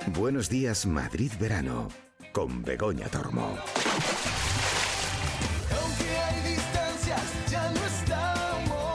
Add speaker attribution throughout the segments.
Speaker 1: Buenos días, Madrid Verano, con Begoña Tormo.
Speaker 2: Aunque hay distancias, ya no estamos.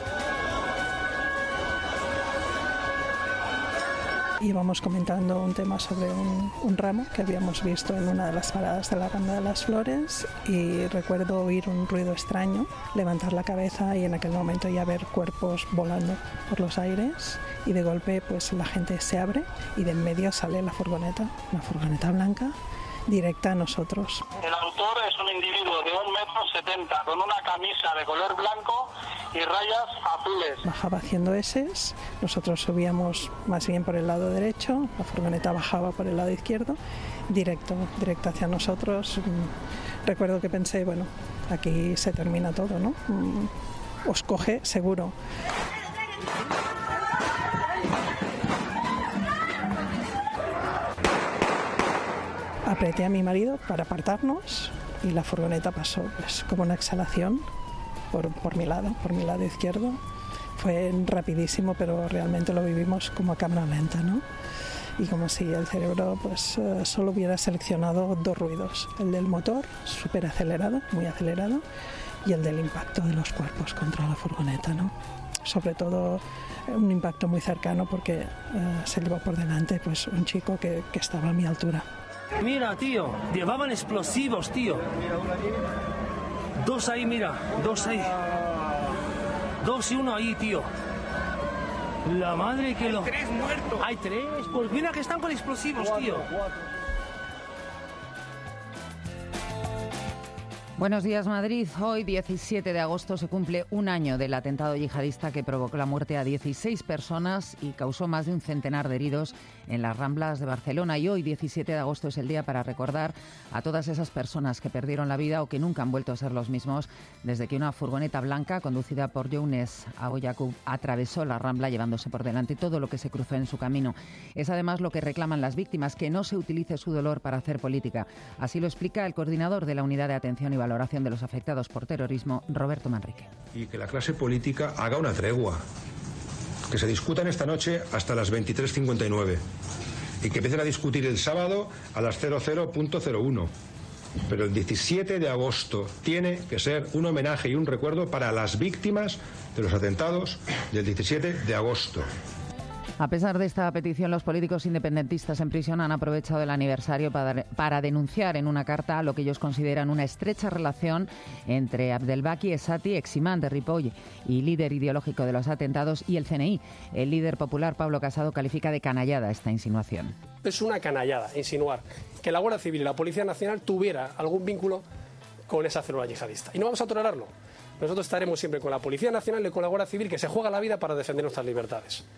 Speaker 3: Íbamos comentando un tema sobre un ramo que habíamos visto en una de las paradas de la Ronda de las Flores, y recuerdo oír un ruido extraño, levantar la cabeza y en aquel momento ya ver cuerpos volando por los aires, y de golpe pues la gente se abre y de en medio sale la furgoneta, una furgoneta blanca directa a nosotros.
Speaker 4: El autor es un individuo de 1,70 m con una camisa de color blanco y rayas azules.
Speaker 3: Bajaba haciendo eses, nosotros subíamos más bien por el lado derecho, la furgoneta bajaba por el lado izquierdo, directo hacia nosotros. Recuerdo que pensé, bueno, aquí se termina todo, ¿no? Os coge seguro. Apreté a mi marido para apartarnos y la furgoneta pasó pues como una exhalación por mi lado izquierdo. Fue rapidísimo, pero realmente lo vivimos como a cámara lenta, ¿no? Y como si el cerebro pues solo hubiera seleccionado dos ruidos: el del motor, súper acelerado, muy acelerado, y el del impacto de los cuerpos contra la furgoneta, ¿no? Sobre todo un impacto muy cercano, porque se llevó por delante pues un chico que estaba a mi altura.
Speaker 5: Mira, tío, llevaban explosivos, tío. Dos ahí, mira, dos ahí. Dos y uno ahí, tío. La madre que lo...
Speaker 6: Hay 3 muertos.
Speaker 5: Hay 3, pues mira que están con explosivos, tío.
Speaker 7: Buenos días, Madrid. Hoy, 17 de agosto, se cumple un año del atentado yihadista que provocó la muerte a 16 personas y causó más de un centenar de heridos en las Ramblas de Barcelona. Y hoy, 17 de agosto, es el día para recordar a todas esas personas que perdieron la vida o que nunca han vuelto a ser los mismos desde que una furgoneta blanca conducida por Younes Abouyakub atravesó la Rambla llevándose por delante todo lo que se cruzó en su camino. Es además lo que reclaman las víctimas, que no se utilice su dolor para hacer política. Así lo explica el coordinador de la Unidad de Atención y Valoración de los Afectados por Terrorismo, Roberto Manrique.
Speaker 8: Y que la clase política haga una tregua, que se discutan esta noche hasta las 23:59 y que empiecen a discutir el sábado a las 00:01. Pero el 17 de agosto tiene que ser un homenaje y un recuerdo para las víctimas de los atentados del 17 de agosto.
Speaker 7: A pesar de esta petición, los políticos independentistas en prisión han aprovechado el aniversario para denunciar en una carta lo que ellos consideran una estrecha relación entre Abdelbaki Esati, eximán de Ripoll y líder ideológico de los atentados, y el CNI. El líder popular, Pablo Casado, califica de canallada esta insinuación.
Speaker 9: Es una canallada insinuar que la Guardia Civil y la Policía Nacional tuviera algún vínculo con esa célula yihadista. Y no vamos a tolerarlo. Nosotros estaremos siempre con la Policía Nacional y con la Guardia Civil, que se juega la vida para defender nuestras libertades.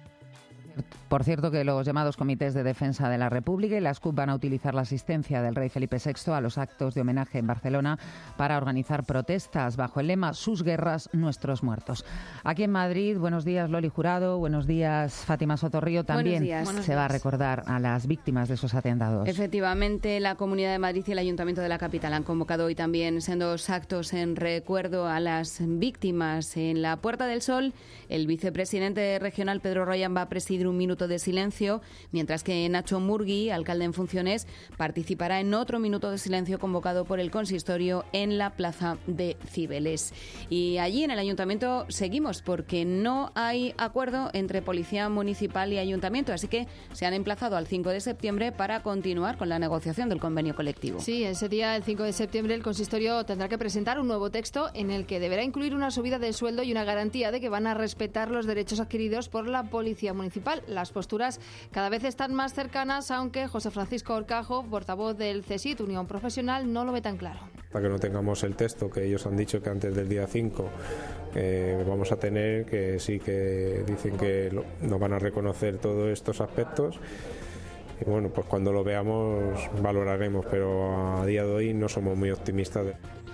Speaker 7: Por cierto, que los llamados comités de defensa de la República y las CUP van a utilizar la asistencia del rey Felipe VI a los actos de homenaje en Barcelona para organizar protestas bajo el lema «Sus guerras, nuestros muertos». Aquí en Madrid, buenos días Loli Jurado, buenos días Fátima Sotorrío. También se va a recordar a las víctimas de esos atentados.
Speaker 10: Efectivamente, la Comunidad de Madrid y el Ayuntamiento de la capital han convocado hoy también sendos actos en recuerdo a las víctimas. En la Puerta del Sol, el vicepresidente regional Pedro Royan va a presidir un minuto de silencio, mientras que Nacho Murgui, alcalde en funciones, participará en otro minuto de silencio convocado por el consistorio en la plaza de Cibeles. Y allí en el ayuntamiento seguimos, porque no hay acuerdo entre Policía Municipal y Ayuntamiento, así que se han emplazado al 5 de septiembre para continuar con la negociación del convenio colectivo.
Speaker 11: Sí, ese día, el 5 de septiembre, el consistorio tendrá que presentar un nuevo texto en el que deberá incluir una subida de sueldo y una garantía de que van a respetar los derechos adquiridos por la Policía Municipal. Las posturas cada vez están más cercanas, aunque José Francisco Horcajo, portavoz del CSIT, Unión Profesional, no lo ve tan claro.
Speaker 12: Hasta que no tengamos el texto, que ellos han dicho que antes del día 5 vamos a tener, que sí que dicen que nos van a reconocer todos estos aspectos. Y bueno, pues cuando lo veamos valoraremos, pero a día de hoy no somos muy optimistas.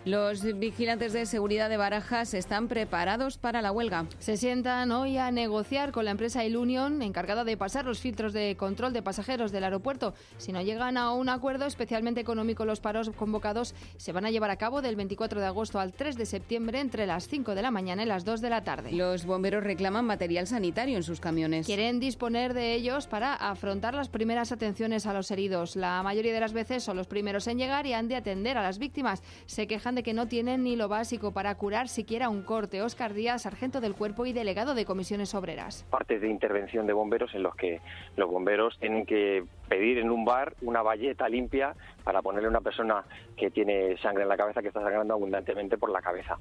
Speaker 10: Los vigilantes de seguridad de Barajas están preparados para la huelga.
Speaker 11: Se sientan hoy a negociar con la empresa Ilunion, encargada de pasar los filtros de control de pasajeros del aeropuerto. Si no llegan a un acuerdo especialmente económico, los paros convocados se van a llevar a cabo del 24 de agosto al 3 de septiembre entre las 5 de la mañana y las 2 de la tarde.
Speaker 10: Los bomberos reclaman material sanitario en sus camiones.
Speaker 11: Quieren disponer de ellos para afrontar las primeras atenciones a los heridos. La mayoría de las veces son los primeros en llegar y han de atender a las víctimas. Se quejan de que no tienen ni lo básico para curar siquiera un corte. Óscar Díaz, sargento del cuerpo y delegado de Comisiones Obreras.
Speaker 6: Partes de intervención de bomberos en los que los bomberos tienen que pedir en un bar una bayeta limpia para ponerle a una persona que tiene sangre en la cabeza, que está sangrando abundantemente por la cabeza.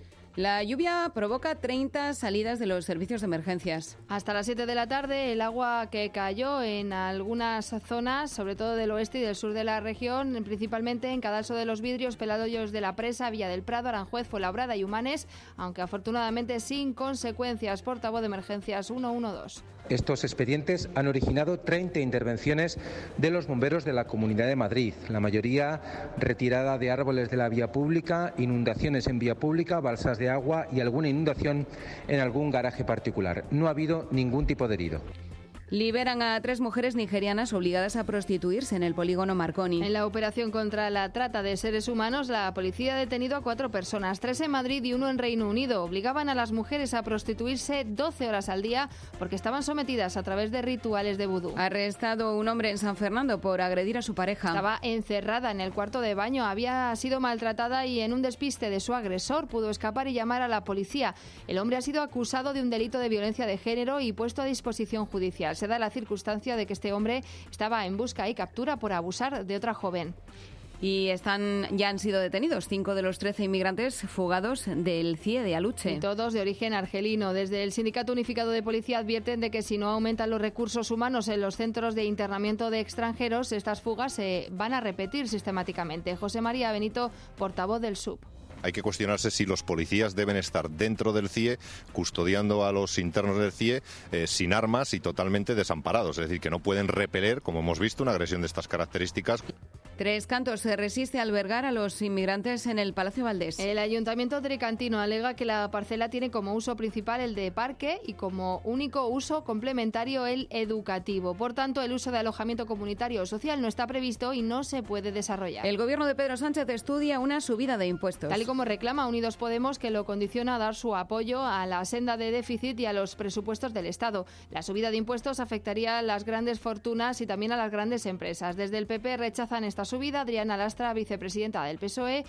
Speaker 10: La lluvia provoca 30 salidas de los servicios de emergencias.
Speaker 11: Hasta las 7 de la tarde, el agua que cayó en algunas zonas, sobre todo del oeste y del sur de la región, principalmente en Cadalso de los Vidrios, Peladollos de la Presa, Villa del Prado, Aranjuez, Fuenlabrada y Humanes, aunque afortunadamente sin consecuencias. Portavoz de Emergencias 112.
Speaker 13: Estos expedientes han originado 30 intervenciones de los bomberos de la Comunidad de Madrid, la mayoría retirada de árboles de la vía pública, inundaciones en vía pública, balsas de agua y alguna inundación en algún garaje particular. No ha habido ningún tipo de herido.
Speaker 10: Liberan a 3 mujeres nigerianas obligadas a prostituirse en el polígono Marconi.
Speaker 11: En la operación contra la trata de seres humanos, la policía ha detenido a 4 personas, 3 en Madrid y 1 en Reino Unido. Obligaban a las mujeres a prostituirse 12 horas al día porque estaban sometidas a través de rituales de vudú.
Speaker 10: Arrestado un hombre en San Fernando por agredir a su pareja.
Speaker 11: Estaba encerrada en el cuarto de baño, había sido maltratada y en un despiste de su agresor pudo escapar y llamar a la policía. El hombre ha sido acusado de un delito de violencia de género y puesto a disposición judicial. Se da la circunstancia de que este hombre estaba en busca y captura por abusar de otra joven.
Speaker 10: Y ya han sido detenidos 5 de los 13 inmigrantes fugados del CIE de Aluche.
Speaker 11: Y todos de origen argelino. Desde el Sindicato Unificado de Policía advierten de que si no aumentan los recursos humanos en los centros de internamiento de extranjeros, estas fugas se van a repetir sistemáticamente. José María Benito, portavoz del SUB.
Speaker 14: Hay que cuestionarse si los policías deben estar dentro del CIE, custodiando a los internos del CIE sin armas y totalmente desamparados. Es decir, que no pueden repeler, como hemos visto, una agresión de estas características.
Speaker 10: Tres Cantos se resiste a albergar a los inmigrantes en el Palacio Valdés.
Speaker 11: El Ayuntamiento tricantino alega que la parcela tiene como uso principal el de parque y como único uso complementario el educativo. Por tanto, el uso de alojamiento comunitario o social no está previsto y no se puede desarrollar.
Speaker 10: El gobierno de Pedro Sánchez estudia una subida de impuestos.
Speaker 11: Tal y como reclama Unidos Podemos, que lo condiciona a dar su apoyo a la senda de déficit y a los presupuestos del Estado. La subida de impuestos afectaría a las grandes fortunas y también a las grandes empresas. Desde el PP rechazan esta subida. Adriana Lastra, vicepresidenta del PSOE,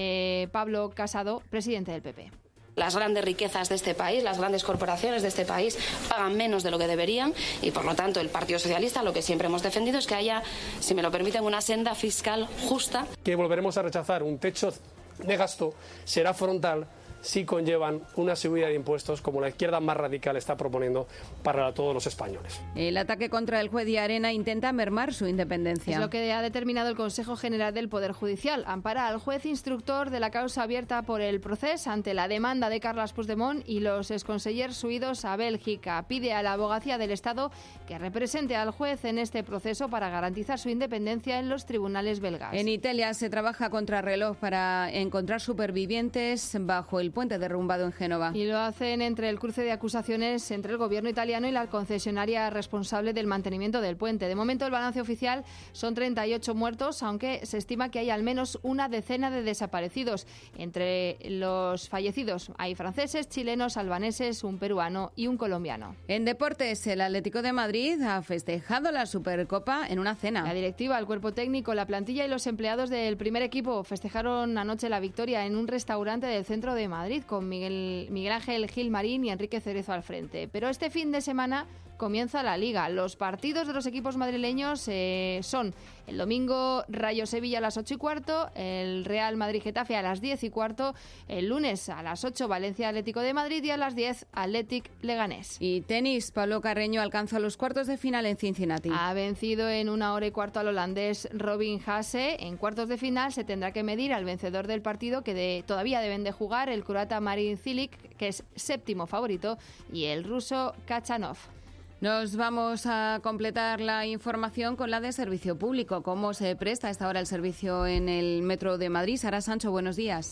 Speaker 11: Pablo Casado, presidente del PP.
Speaker 15: Las grandes riquezas de este país, las grandes corporaciones de este país pagan menos de lo que deberían y, por lo tanto, el Partido Socialista lo que siempre hemos defendido es que haya, si me lo permiten, una senda fiscal justa.
Speaker 9: Que volveremos a rechazar un techo de gasto será frontal si conllevan una subida de impuestos como la izquierda más radical está proponiendo para todos los españoles.
Speaker 10: El ataque contra el juez de Arena intenta mermar su independencia.
Speaker 11: Es lo que ha determinado el Consejo General del Poder Judicial. Ampara al juez instructor de la causa abierta por el Procés ante la demanda de Carles Puigdemont y los exconsellers huidos a Bélgica. Pide a la Abogacía del Estado que represente al juez en este proceso para garantizar su independencia en los tribunales belgas.
Speaker 10: En Italia se trabaja contrarreloj para encontrar supervivientes bajo el puente derrumbado en Génova.
Speaker 11: Y lo hacen entre el cruce de acusaciones entre el gobierno italiano y la concesionaria responsable del mantenimiento del puente. De momento el balance oficial son 38 muertos, aunque se estima que hay al menos una decena de desaparecidos. Entre los fallecidos hay franceses, chilenos, albaneses, un peruano y un colombiano.
Speaker 10: En deportes, el Atlético de Madrid ha festejado la Supercopa en una cena.
Speaker 11: La directiva, el cuerpo técnico, la plantilla y los empleados del primer equipo festejaron anoche la victoria en un restaurante del centro de Madrid, con Miguel Ángel Gil Marín y Enrique Cerezo al frente. Pero este fin de semana comienza la Liga. Los partidos de los equipos madrileños son el domingo Rayo Sevilla a las 8:15, el Real Madrid Getafe a las 10:15, el lunes a las 8 Valencia Atlético de Madrid y a las 10 Athletic Leganés.
Speaker 10: Y tenis, Pablo Carreño alcanza los cuartos de final en Cincinnati.
Speaker 11: Ha vencido en 1 hora y cuarto al holandés Robin Haase. En cuartos de final se tendrá que medir al vencedor del partido que todavía deben de jugar, el croata Marin Cilic, que es séptimo favorito, y el ruso Kachanov.
Speaker 10: Nos vamos a completar la información con la de servicio público. ¿Cómo se presta a esta hora el servicio en el Metro de Madrid? Sara Sancho, buenos días.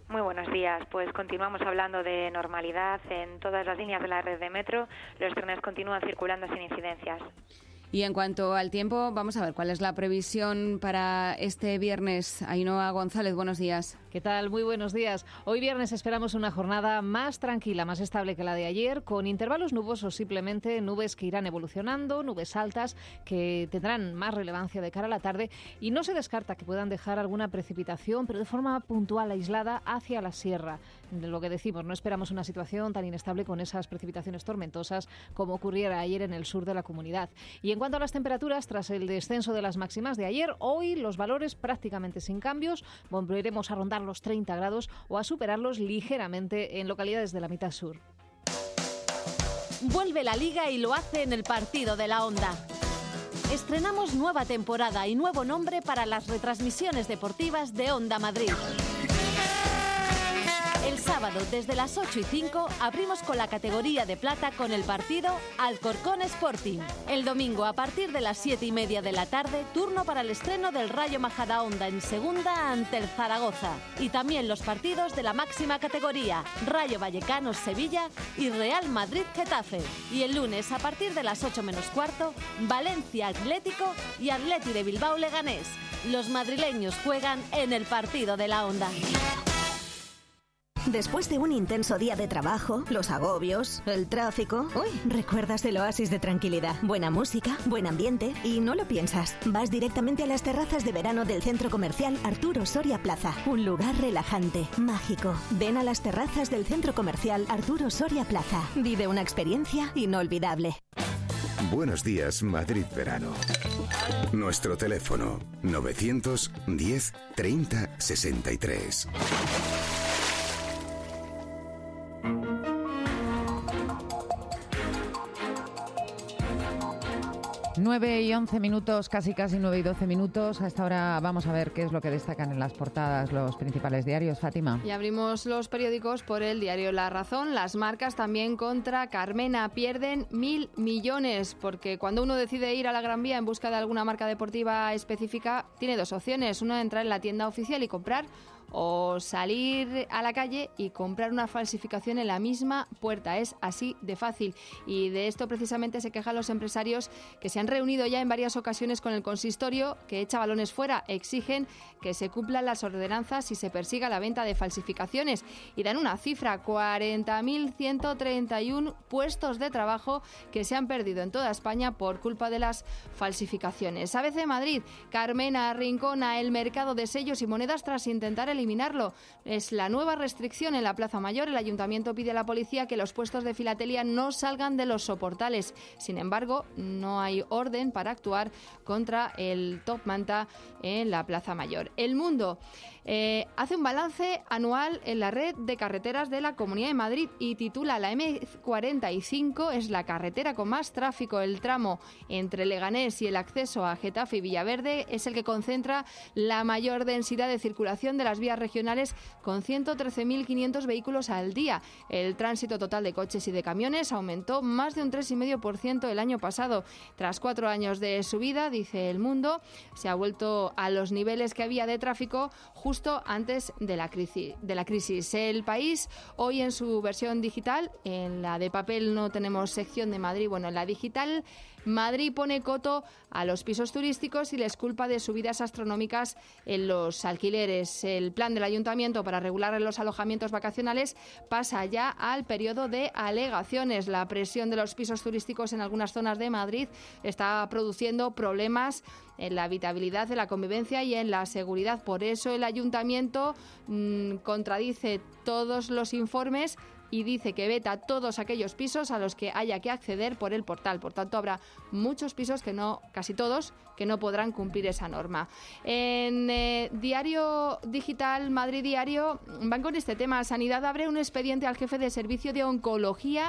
Speaker 16: Muy buenos días. Pues continuamos hablando de normalidad en todas las líneas de la red de metro. Los trenes continúan circulando sin incidencias.
Speaker 10: Y en cuanto al tiempo, vamos a ver cuál es la previsión para este viernes. Ainhoa González, buenos días.
Speaker 17: ¿Qué tal? Muy buenos días. Hoy viernes esperamos una jornada más tranquila, más estable que la de ayer, con intervalos nubosos, simplemente nubes que irán evolucionando, nubes altas que tendrán más relevancia de cara a la tarde y no se descarta que puedan dejar alguna precipitación, pero de forma puntual, aislada, hacia la sierra. De lo que decimos, no esperamos una situación tan inestable con esas precipitaciones tormentosas como ocurriera ayer en el sur de la comunidad. Y en cuanto a las temperaturas, tras el descenso de las máximas de ayer, hoy los valores prácticamente sin cambios, volveremos a rondar los 30 grados o a superarlos ligeramente en localidades de la mitad sur.
Speaker 18: Vuelve la Liga y lo hace en el partido de la Onda. Estrenamos nueva temporada y nuevo nombre para las retransmisiones deportivas de Onda Madrid. El sábado, desde las 8:05, abrimos con la categoría de plata con el partido Alcorcón Sporting. El domingo, a partir de las 7:30 de la tarde, turno para el estreno del Rayo Majadahonda en segunda ante el Zaragoza. Y también los partidos de la máxima categoría, Rayo Vallecano Sevilla y Real Madrid Getafe. Y el lunes, a partir de las 8:15, Valencia Atlético y Atleti de Bilbao Leganés. Los madrileños juegan en el partido de la Onda.
Speaker 19: Después de un intenso día de trabajo, los agobios, el tráfico... recuerdas el oasis de tranquilidad, buena música, buen ambiente y no lo piensas. Vas directamente a las terrazas de verano del centro comercial Arturo Soria Plaza. Un lugar relajante, mágico. Ven a las terrazas del centro comercial Arturo Soria Plaza. Vive una experiencia inolvidable.
Speaker 1: Buenos días, Madrid Verano. Nuestro teléfono 910 30 63.
Speaker 7: 9 y 11 minutos, casi 9 y 12 minutos. A esta hora vamos a ver qué es lo que destacan en las portadas los principales diarios. Fátima.
Speaker 11: Y abrimos los periódicos por el diario La Razón. Las marcas también contra Carmena pierden 1.000 millones, porque cuando uno decide ir a la Gran Vía en busca de alguna marca deportiva específica, tiene dos opciones. Una, entrar en la tienda oficial y comprar, o salir a la calle y comprar una falsificación en la misma puerta. Es así de fácil. Y de esto precisamente se quejan los empresarios, que se han reunido ya en varias ocasiones con el consistorio, que echa balones fuera. Exigen que se cumplan las ordenanzas y se persiga la venta de falsificaciones. Y dan una cifra: 40.131 puestos de trabajo que se han perdido en toda España por culpa de las falsificaciones. ABC Madrid: Carmena arrincona el mercado de sellos y monedas tras intentar eliminarlo. Es la nueva restricción en la Plaza Mayor. El ayuntamiento pide a la policía que los puestos de filatelia no salgan de los soportales. Sin embargo, no hay orden para actuar contra el top manta en la Plaza Mayor. El Mundo hace un balance anual en la red de carreteras de la Comunidad de Madrid y titula: la M45 es la carretera con más tráfico. El tramo entre Leganés y el acceso a Getafe y Villaverde es el que concentra la mayor densidad de circulación de las vías regionales, con 113.500 vehículos al día. El tránsito total de coches y de camiones aumentó más de un 3,5% el año pasado. Tras 4 años de subida, dice El Mundo, se ha vuelto a los niveles que había de tráfico justo antes de la crisis. El País, hoy en su versión digital, en la de papel no tenemos sección de Madrid, bueno, en la digital, Madrid pone coto a los pisos turísticos y les culpa de subidas astronómicas en los alquileres. El plan del ayuntamiento para regular los alojamientos vacacionales pasa ya al periodo de alegaciones. La presión de los pisos turísticos en algunas zonas de Madrid está produciendo problemas en la habitabilidad, de la convivencia y en la seguridad. Por eso el ayuntamiento contradice todos los informes y dice que veta todos aquellos pisos a los que haya que acceder por el portal. Por tanto, habrá muchos pisos que no, casi todos, que no podrán cumplir esa norma. En Diario Digital, Madrid Diario, van con este tema. Sanidad abre un expediente al jefe de servicio de oncología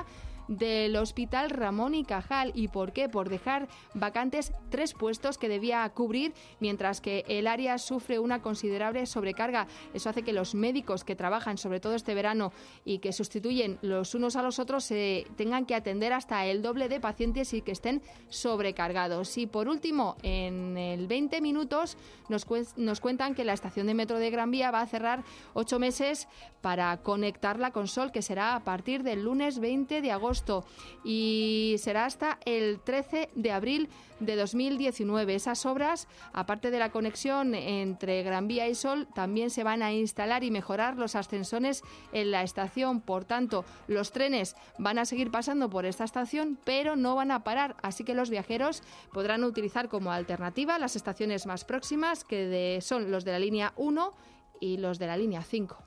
Speaker 11: del Hospital Ramón y Cajal. ¿Y por qué? Por dejar vacantes 3 puestos que debía cubrir, mientras que el área sufre una considerable sobrecarga. Eso hace que los médicos que trabajan, sobre todo este verano, y que sustituyen los unos a los otros, se tengan que atender hasta el doble de pacientes y que estén sobrecargados. Y por último, en el 20 minutos nos cuentan que la estación de metro de Gran Vía va a cerrar 8 meses para conectarla con Sol, que será a partir del lunes 20 de agosto y será hasta el 13 de abril de 2019. Esas obras, aparte de la conexión entre Gran Vía y Sol, también se van a instalar y mejorar los ascensores en la estación. Por tanto, los trenes van a seguir pasando por esta estación, pero no van a parar, así que los viajeros podrán utilizar como alternativa las estaciones más próximas, que son los de la línea 1 y los de la línea 5.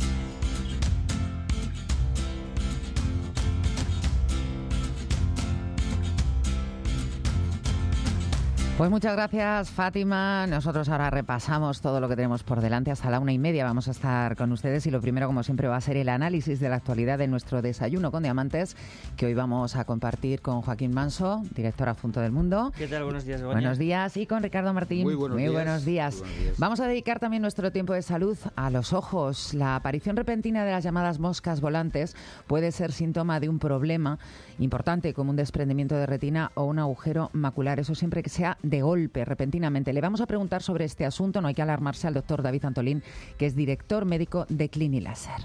Speaker 7: Pues muchas gracias, Fátima. Nosotros ahora repasamos todo lo que tenemos por delante. Hasta la 1:30 vamos a estar con ustedes y lo primero, como siempre, va a ser el análisis de la actualidad de nuestro Desayuno con Diamantes, que hoy vamos a compartir con Joaquín Manso, director adjunto del Mundo.
Speaker 20: ¿Qué tal? Buenos días, Begoña.
Speaker 7: Buenos días. Y con Ricardo Martín.
Speaker 20: Muy buenos días.
Speaker 7: Buenos días. Vamos a dedicar también nuestro tiempo de salud a los ojos. La aparición repentina de las llamadas moscas volantes puede ser síntoma de un problema importante, como un desprendimiento de retina o un agujero macular. Eso siempre que sea de golpe, repentinamente. Le vamos a preguntar sobre este asunto, no hay que alarmarse, al doctor David Antolín, que es director médico de Clinilaser.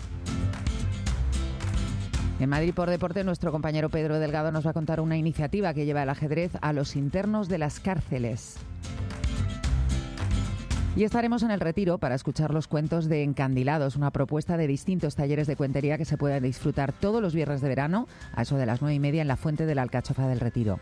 Speaker 7: En Madrid por Deporte, nuestro compañero Pedro Delgado nos va a contar una iniciativa que lleva el ajedrez a los internos de las cárceles. Y estaremos en el Retiro para escuchar los cuentos de Encandilados, una propuesta de distintos talleres de cuentería que se pueden disfrutar todos los viernes de verano, a eso de las 9:30 en la Fuente de la Alcachofa del Retiro.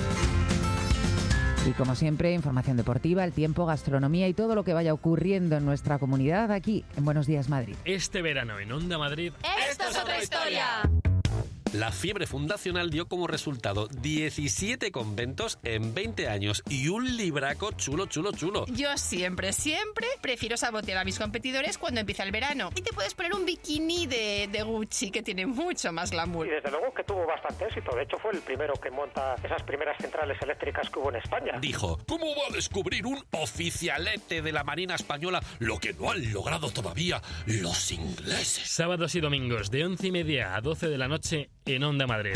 Speaker 7: Y como siempre, información deportiva, el tiempo, gastronomía y todo lo que vaya ocurriendo en nuestra comunidad aquí en Buenos Días Madrid.
Speaker 21: Este verano en Onda Madrid.
Speaker 22: ¡Esto es otra historia!
Speaker 23: La fiebre fundacional dio como resultado 17 conventos en 20 años y un libraco chulo.
Speaker 22: Yo siempre prefiero sabotear a mis competidores cuando empieza el verano. Y te puedes poner un bikini de Gucci que tiene mucho más glamour.
Speaker 24: Y desde luego que tuvo bastante éxito. De hecho, fue el primero que monta esas primeras centrales eléctricas que hubo en España.
Speaker 23: Dijo, ¿cómo va a descubrir un oficialete de la Marina Española lo que no han logrado todavía los ingleses?
Speaker 21: Sábados y domingos de 11:30 a 12 de la noche en Onda Madrid.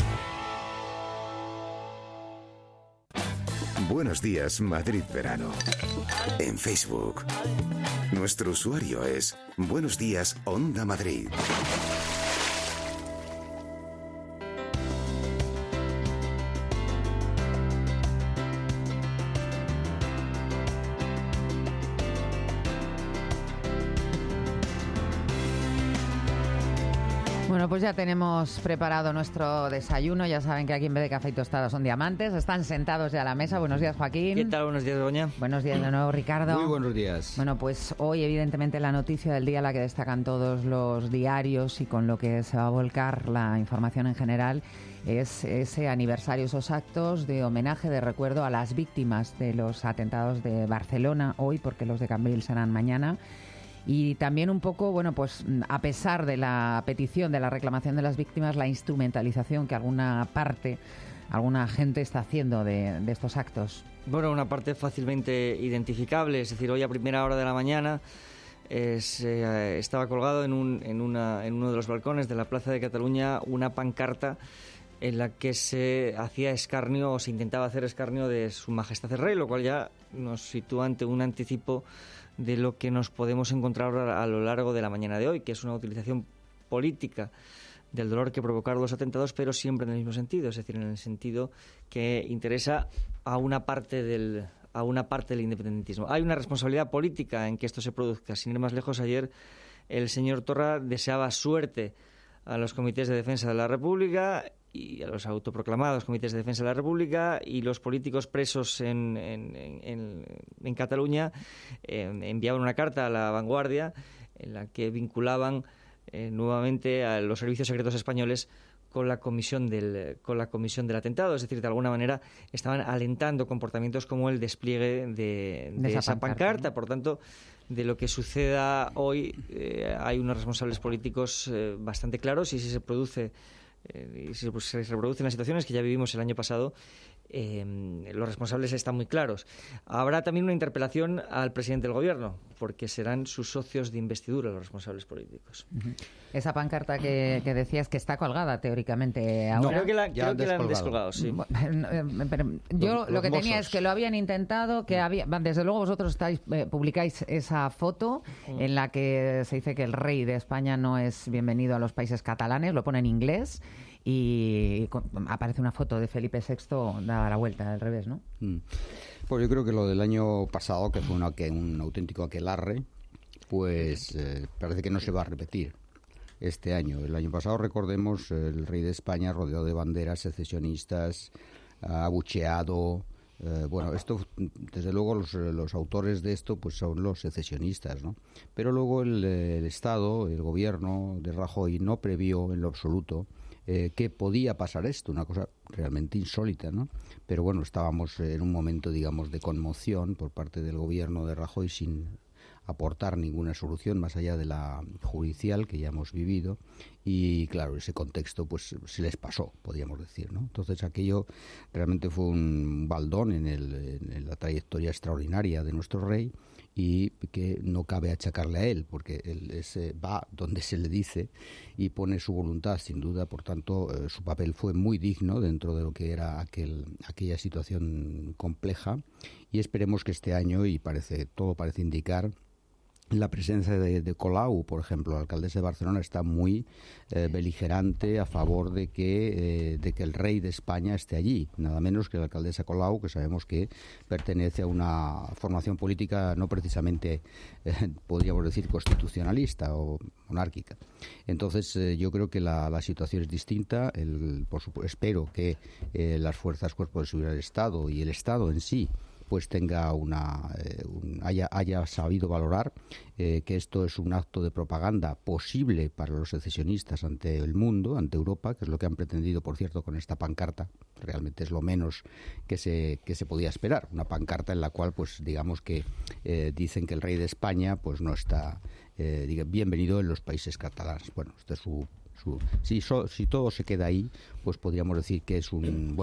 Speaker 1: Buenos días, Madrid Verano. En Facebook. Nuestro usuario es Buenos Días, Onda Madrid.
Speaker 7: Bueno, pues ya tenemos preparado nuestro desayuno. Ya saben que aquí en vez de café y tostadas son diamantes. Están sentados ya a la mesa. Buenos días, Joaquín.
Speaker 20: ¿Qué tal? Buenos días, Begoña.
Speaker 7: Buenos días de nuevo, Ricardo.
Speaker 25: Muy buenos días.
Speaker 7: Bueno, pues hoy evidentemente la noticia del día, la que destacan todos los diarios y con lo que se va a volcar la información en general, es ese aniversario, esos actos de homenaje, de recuerdo a las víctimas de los atentados de Barcelona hoy, porque los de Cambrils serán mañana. Y también un poco, bueno, pues a pesar de la petición, de la reclamación de las víctimas, la instrumentalización que alguna gente está haciendo de estos actos.
Speaker 20: Bueno, una parte fácilmente identificable, es decir, hoy a primera hora de la mañana estaba colgado en uno de los balcones de la Plaza de Cataluña una pancarta en la que se hacía escarnio o se intentaba hacer escarnio de Su Majestad el Rey, lo cual ya nos sitúa ante un anticipo de lo que nos podemos encontrar a lo largo de la mañana de hoy, que es una utilización política del dolor que provocaron los atentados, pero siempre en el mismo sentido, es decir, en el sentido que interesa a una parte del independentismo. Hay una responsabilidad política en que esto se produzca. Sin ir más lejos, ayer el señor Torra deseaba suerte a los comités de defensa de la República y a los autoproclamados comités de defensa de la República y los políticos presos en Cataluña enviaban una carta a La Vanguardia en la que vinculaban nuevamente a los servicios secretos españoles con la comisión del atentado, es decir, de alguna manera estaban alentando comportamientos como el despliegue de esa pancarta. Por tanto, de lo que suceda hoy hay unos responsables políticos bastante claros y si se produce y se reproducen las situaciones que ya vivimos el año pasado, los responsables están muy claros. Habrá también una interpelación al presidente del gobierno, porque serán sus socios de investidura los responsables políticos.
Speaker 7: Esa pancarta que decías que está colgada teóricamente ahora.
Speaker 20: No, creo que la han descolgado, sí.
Speaker 7: Pero yo lo que tenía es que lo habían intentado, que desde luego vosotros publicáis esa foto en la que se dice que el rey de España no es bienvenido a los países catalanes, lo pone en inglés. Y aparece una foto de Felipe VI dada la vuelta al revés, ¿no?
Speaker 2: Pues yo creo que lo del año pasado, que fue un auténtico aquelarre, pues parece que no se va a repetir este año. El año pasado, recordemos, el rey de España rodeado de banderas secesionistas, abucheado. Bueno, esto, desde luego, los autores de esto pues son los secesionistas, ¿no? Pero luego el Estado, el gobierno de Rajoy no previó en lo absoluto que podía pasar esto, una cosa realmente insólita, ¿no? Pero bueno, estábamos en un momento, digamos, de conmoción por parte del gobierno de Rajoy sin aportar ninguna solución más allá de la judicial que ya hemos vivido, y claro, ese contexto pues se les pasó, podríamos decir, ¿no? Entonces aquello realmente fue un baldón en la trayectoria extraordinaria de nuestro rey, y que no cabe achacarle a él, porque él va donde se le dice y pone su voluntad, sin duda. Por tanto, su papel fue muy digno dentro de lo que era aquella situación compleja, y esperemos que este año, y todo parece indicar, la presencia de Colau, por ejemplo, la alcaldesa de Barcelona, está muy beligerante a favor de que el rey de España esté allí, nada menos que la alcaldesa Colau, que sabemos que pertenece a una formación política no precisamente, podríamos decir, constitucionalista o monárquica. Entonces, yo creo que la situación es distinta. Por supuesto, espero que las fuerzas, cuerpos de seguridad del Estado y el Estado en sí pues tenga haya sabido valorar que esto es un acto de propaganda posible para los secesionistas ante el mundo, ante Europa, que es lo que han pretendido, por cierto, con esta pancarta. Realmente es lo menos que se podía esperar, una pancarta en la cual, pues digamos que dicen que el rey de España pues no está bienvenido en los países catalanes. Bueno, este es si todo se queda ahí, pues podríamos decir que es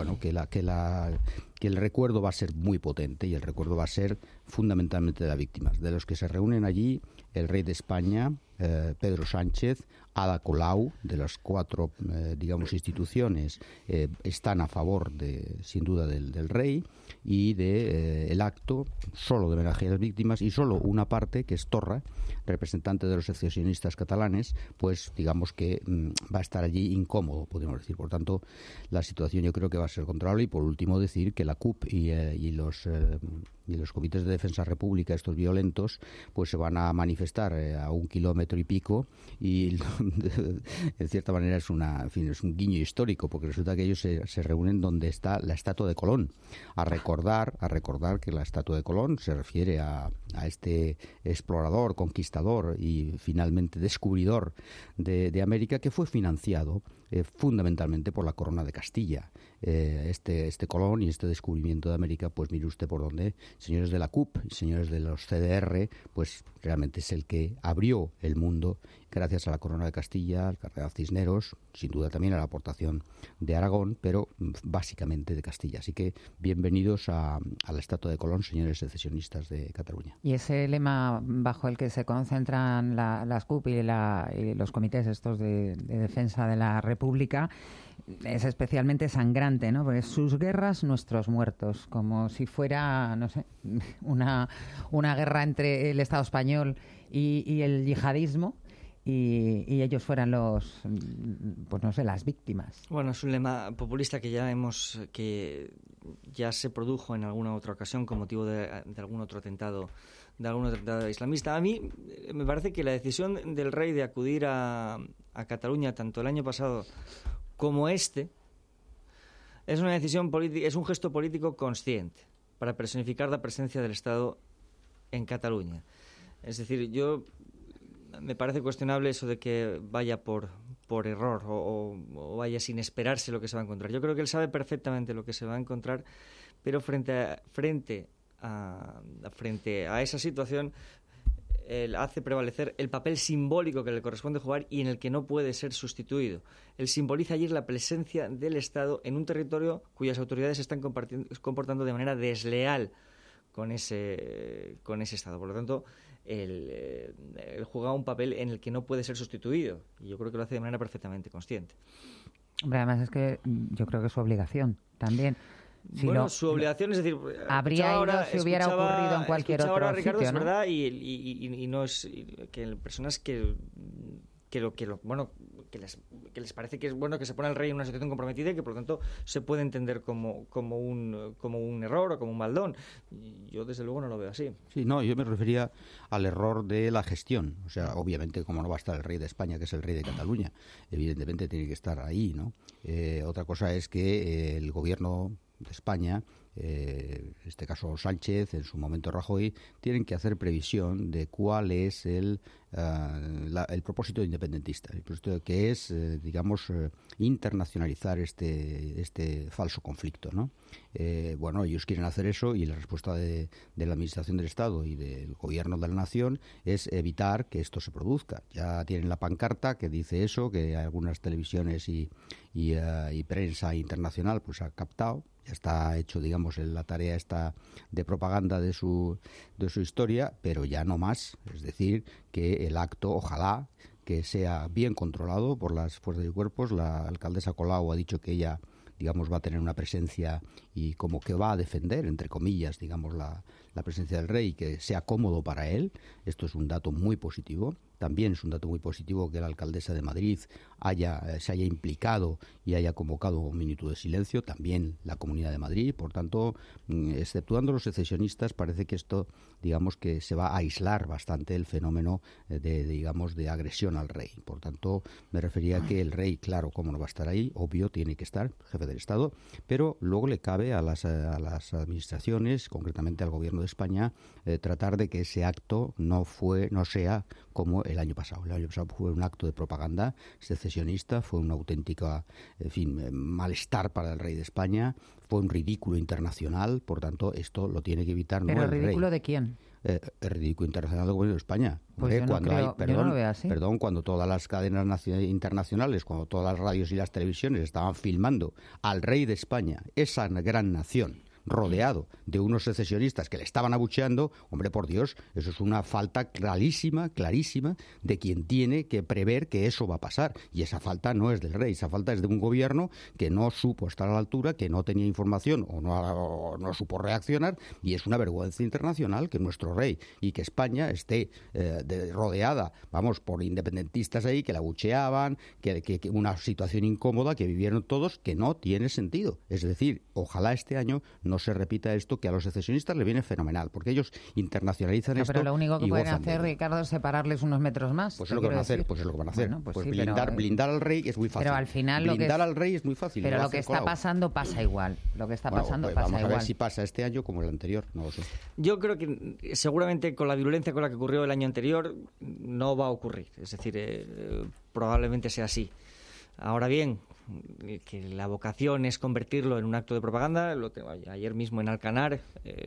Speaker 2: que el recuerdo va a ser muy potente, y el recuerdo va a ser fundamentalmente de las víctimas, de los que se reúnen allí: el rey de España, Pedro Sánchez, Ada Colau, de las cuatro instituciones están a favor sin duda del rey, y el acto solo de homenaje a las víctimas, y solo una parte, que es Torra, representante de los secesionistas catalanes, pues digamos que va a estar allí incómodo, podríamos decir. Por tanto, la situación yo creo que va a ser controlable. Y por último decir que la CUP y los comités de defensa república, estos violentos, pues se van a manifestar a 1 kilómetro y pico, y en cierta manera es un guiño histórico, porque resulta que ellos se reúnen donde está la estatua de Colón, a recordar que la estatua de Colón se refiere a este explorador, conquistador y finalmente descubridor de América, que fue financiado fundamentalmente por la Corona de Castilla. Este Colón y este descubrimiento de América, pues mire usted por dónde, señores de la CUP y señores de los CDR, pues realmente es el que abrió el mundo, gracias a la Corona de Castilla, al Cardenal Cisneros, sin duda también a la aportación de Aragón, pero básicamente de Castilla. Así que bienvenidos a la estatua de Colón, señores secesionistas de Cataluña.
Speaker 7: Y ese lema bajo el que se concentran las CUP y los comités estos de defensa de la República es especialmente sangrante, ¿no? Porque sus guerras, nuestros muertos, como si fuera, no sé, una guerra entre el Estado español y el yihadismo, y ellos fueran las víctimas.
Speaker 20: Bueno, es un lema populista que ya se produjo en alguna otra ocasión con motivo de algún otro atentado islamista. A mí me parece que la decisión del rey de acudir a Cataluña tanto el año pasado como es una decisión política, es un gesto político consciente para personificar la presencia del Estado en Cataluña. Es decir, me parece cuestionable eso de que vaya por error o vaya sin esperarse lo que se va a encontrar. Yo creo que él sabe perfectamente lo que se va a encontrar, pero frente a esa situación hace prevalecer el papel simbólico que le corresponde jugar y en el que no puede ser sustituido. Él simboliza ayer la presencia del Estado en un territorio cuyas autoridades se están comportando de manera desleal con ese Estado. Por lo tanto, él juega un papel en el que no puede ser sustituido, y yo creo que lo hace de manera perfectamente consciente.
Speaker 7: Hombre, además es que yo creo que es su obligación también. Si
Speaker 20: bueno, su obligación es decir,
Speaker 7: habría ido
Speaker 20: ahora,
Speaker 7: si hubiera ocurrido en cualquier otro
Speaker 20: ahora, Ricardo,
Speaker 7: sitio,
Speaker 20: es
Speaker 7: ¿no?
Speaker 20: verdad, y no es que personas que les parece que es bueno que se pone al rey en una situación comprometida y que por lo tanto se puede entender como un error o como un maldón. Y yo desde luego no lo veo así.
Speaker 2: Sí, no, yo me refería al error de la gestión. O sea, obviamente, como no va a estar el rey de España, que es el rey de Cataluña, evidentemente tiene que estar ahí, ¿no? Otra cosa es que el gobierno de España, en este caso Sánchez, en su momento Rajoy, tienen que hacer previsión de cuál es el propósito independentista, el propósito que es, internacionalizar este falso conflicto, ¿no? Bueno, ellos quieren hacer eso y la respuesta de la Administración del Estado y del Gobierno de la Nación es evitar que esto se produzca. Ya tienen la pancarta que dice eso, que algunas televisiones y prensa internacional pues ha captado. Ya está hecho, la tarea esta de propaganda de su historia, pero ya no más. Es decir, que el acto, ojalá, que sea bien controlado por las fuerzas y cuerpos. La alcaldesa Colau ha dicho que ella, va a tener una presencia y como que va a defender, entre comillas, la presencia del rey, que sea cómodo para él. Esto es un dato muy positivo. También es un dato muy positivo que la alcaldesa de Madrid se haya implicado y haya convocado un minuto de silencio, también la Comunidad de Madrid. Por tanto, exceptuando los secesionistas, parece que esto, que se va a aislar bastante el fenómeno de agresión al rey. Por tanto, me refería a que el rey, claro, cómo no va a estar ahí, obvio, tiene que estar, jefe del Estado, pero luego le cabe a las administraciones, concretamente al Gobierno de España, tratar de que ese acto no sea como el año pasado. El año pasado fue un acto de propaganda secesionista, fue una auténtica, malestar para el rey de España, fue un ridículo internacional, por tanto, esto lo tiene que evitar no el rey.
Speaker 7: ¿Pero el ridículo de quién?
Speaker 2: El ridículo internacional del Gobierno de España.
Speaker 7: Pues yo no lo veo así.
Speaker 2: Perdón, cuando todas las cadenas internacionales, cuando todas las radios y las televisiones estaban filmando al rey de España, esa gran nación, rodeado de unos secesionistas que le estaban abucheando, hombre, por Dios, eso es una falta clarísima de quien tiene que prever que eso va a pasar. Y esa falta no es del rey, esa falta es de un gobierno que no supo estar a la altura, que no tenía información o no supo reaccionar, y es una vergüenza internacional que nuestro rey y que España esté rodeada, por independentistas ahí que la abucheaban, que una situación incómoda que vivieron todos, que no tiene sentido. Es decir, ojalá este año no se repita esto, que a los secesionistas le viene fenomenal, porque ellos internacionalizan esto.
Speaker 7: Pero lo único que pueden hacer,
Speaker 2: de
Speaker 7: Ricardo, es separarles unos metros más.
Speaker 2: Pues es lo que van a hacer.
Speaker 7: Bueno, pues sí,
Speaker 2: blindar al rey es muy fácil.
Speaker 7: Pero al final
Speaker 2: al rey es muy fácil.
Speaker 7: Pero lo que está pasando pasa igual.
Speaker 2: Vamos a ver si pasa este año como el anterior, no lo sé.
Speaker 20: Yo creo que seguramente con la virulencia con la que ocurrió el año anterior no va a ocurrir. Es decir, probablemente sea así. Ahora bien, que la vocación es convertirlo en un acto de propaganda. Ayer mismo en Alcanar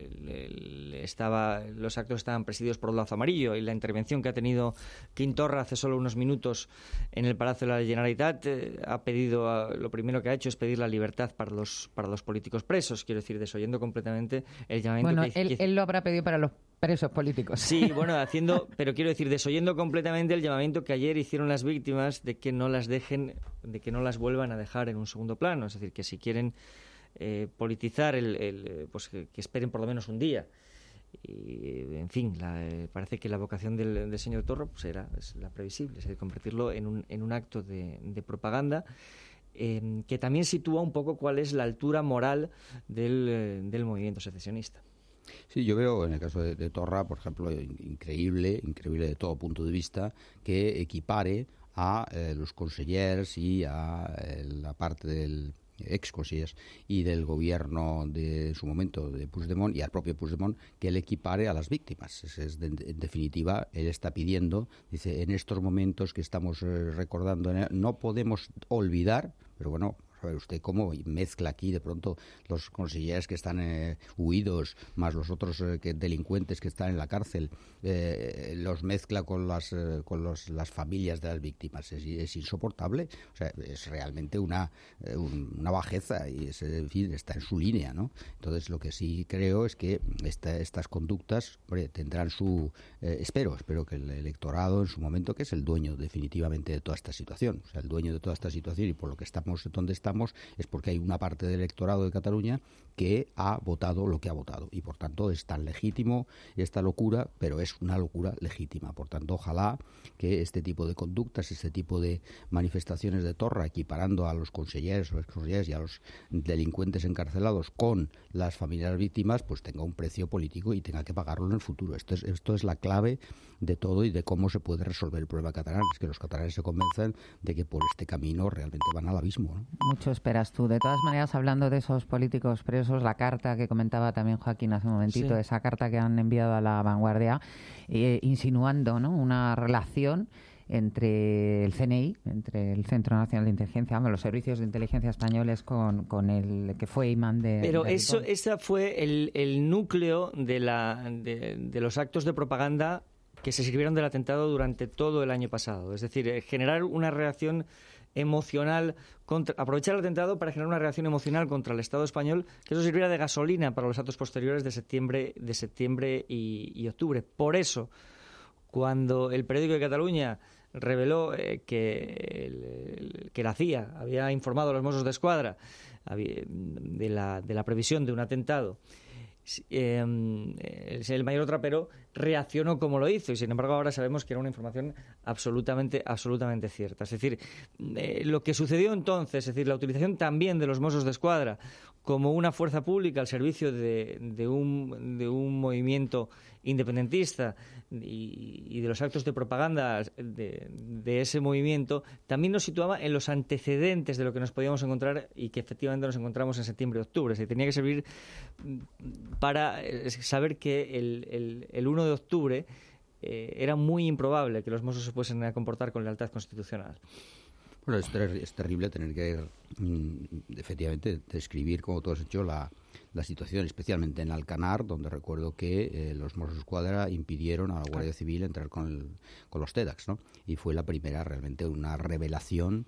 Speaker 20: los actos estaban presididos por Lazo Amarillo, y la intervención que ha tenido Quim Torra hace solo unos minutos en el Palacio de la Generalitat lo primero que ha hecho es pedir la libertad para los políticos presos. Quiero decir, desoyendo completamente el llamamiento
Speaker 7: él lo habrá pedido para los presos políticos.
Speaker 20: Sí, pero quiero decir, desoyendo completamente el llamamiento que ayer hicieron las víctimas de que no las vuelvan a dejar en un segundo plano. Es decir, que si quieren politizar pues que esperen por lo menos un día. Y, en fin, parece que la vocación del señor Torra es la previsible, es decir, convertirlo en un acto de propaganda, que también sitúa un poco cuál es la altura moral del movimiento secesionista.
Speaker 2: Sí, yo veo en el caso de Torra, por ejemplo, increíble de todo punto de vista, que equipare a los consellers y a la parte del ex-consellers y del gobierno de su momento de Puigdemont, y al propio Puigdemont, que él equipare a las víctimas. En definitiva, él está pidiendo, dice, en estos momentos que estamos recordando, no podemos olvidar, pero bueno, A ver, usted cómo mezcla aquí de pronto los consejeros que están huidos, más los otros delincuentes que están en la cárcel, los mezcla con las familias de las víctimas. Es insoportable. O sea, es realmente una bajeza y en fin, está en su línea, ¿no? Entonces, lo que sí creo es que estas conductas, hombre, tendrán su... espero que el electorado en su momento, que es el dueño definitivamente de toda esta situación, o sea, el dueño de toda esta situación, y por lo que estamos donde estamos es porque hay una parte del electorado de Cataluña que ha votado lo que ha votado, y por tanto es tan legítimo esta locura, pero es una locura legítima. Por tanto, ojalá que este tipo de conductas, este tipo de manifestaciones de Torra, equiparando a los consejeros o exconsejeros y a los delincuentes encarcelados con las familias víctimas, pues tenga un precio político y tenga que pagarlo en el futuro. Esto es la clave de todo y de cómo se puede resolver el problema catalán, es que los catalanes se convenzan de que por este camino realmente van al abismo, ¿no?
Speaker 7: Mucho esperas tú. De todas maneras, hablando de esos políticos presos, la carta que comentaba también Joaquín hace un momentito, sí, esa carta que han enviado a La Vanguardia, insinuando, ¿no?, una relación entre el CNI, entre el Centro Nacional de Inteligencia, los servicios de inteligencia españoles con el que fue imán de...
Speaker 20: Pero ese fue el núcleo de los actos de propaganda que se sirvieron del atentado durante todo el año pasado. Es decir, generar una reacción emocional, aprovechar el atentado para generar una reacción emocional contra el Estado español, que eso sirviera de gasolina para los actos posteriores de septiembre y octubre. Por eso, cuando el periódico de Cataluña reveló que la CIA había informado a los Mossos d'Esquadra de la previsión de un atentado, el mayor trapero reaccionó como lo hizo, y sin embargo ahora sabemos que era una información absolutamente cierta. Es decir, lo que sucedió entonces, es decir, la utilización también de los Mossos d'Esquadra como una fuerza pública al servicio de un movimiento independentista y de los actos de propaganda de ese movimiento, también nos situaba en los antecedentes de lo que nos podíamos encontrar y que efectivamente nos encontramos en septiembre y octubre. O sea, tenía que servir para saber que el 1 de octubre era muy improbable que los Mossos se fuesen a comportar con lealtad constitucional.
Speaker 2: Bueno, es terrible tener que efectivamente describir, como tú has hecho, la situación, especialmente en Alcanar, donde recuerdo que los Mossos d'Esquadra impidieron a la Guardia Civil entrar con los TEDx, ¿no? Y fue la primera, realmente, una revelación.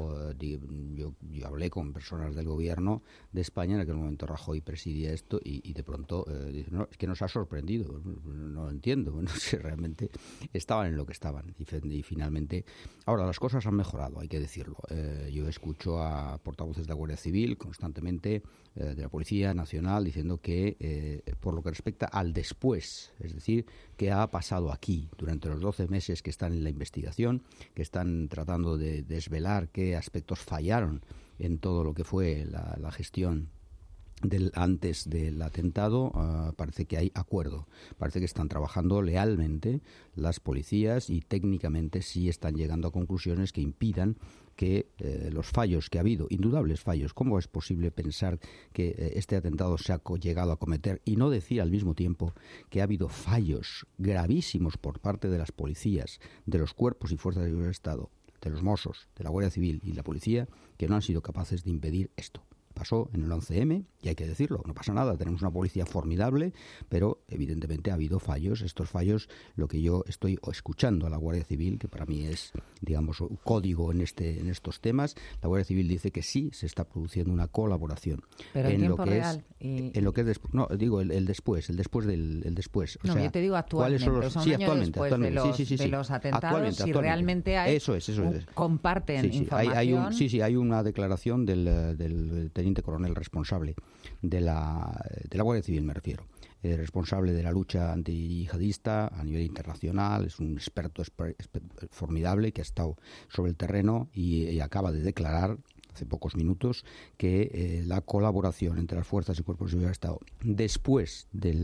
Speaker 2: Yo hablé con personas del gobierno de España, en aquel momento Rajoy presidía esto, y de pronto dicen, no, es que nos ha sorprendido, no lo entiendo. Bueno, si realmente estaban en lo que estaban. Y finalmente, ahora las cosas han mejorado, hay que decirlo. Yo escucho a portavoces de la Guardia Civil constantemente, de la Policía Nacional, diciendo que por lo que respecta al después, es decir, qué ha pasado aquí durante los 12 meses que están en la investigación, que están tratando de desvelar qué aspectos fallaron en todo lo que fue la gestión antes del atentado, parece que hay acuerdo, parece que están trabajando lealmente las policías y técnicamente sí están llegando a conclusiones que impidan que los fallos que ha habido, indudables fallos, ¿cómo es posible pensar que este atentado se ha llegado a cometer y no decir al mismo tiempo que ha habido fallos gravísimos por parte de las policías, de los cuerpos y fuerzas del Estado, de los Mossos, de la Guardia Civil y la policía, que no han sido capaces de impedir esto? Pasó en el 11M, y hay que decirlo, no pasa nada, tenemos una policía formidable, pero evidentemente ha habido fallos. Estos fallos, lo que yo estoy escuchando a la Guardia Civil, que para mí es, digamos, un código en estos temas, la Guardia Civil dice que sí se está produciendo una colaboración.
Speaker 7: Pero en tiempo real.
Speaker 2: En lo que es después, no, digo el después del después.
Speaker 7: O sea, yo te digo actualmente,
Speaker 2: ¿cuáles son los, sí, actualmente,
Speaker 7: de los atentados, si realmente hay,
Speaker 2: eso es.
Speaker 7: Comparten información.
Speaker 2: Hay una declaración del teniente coronel responsable de la Guardia Civil, me refiero, responsable de la lucha antiyihadista a nivel internacional, es un experto formidable que ha estado sobre el terreno y acaba de declarar hace pocos minutos que la colaboración entre las fuerzas y cuerpos de seguridad del Estado después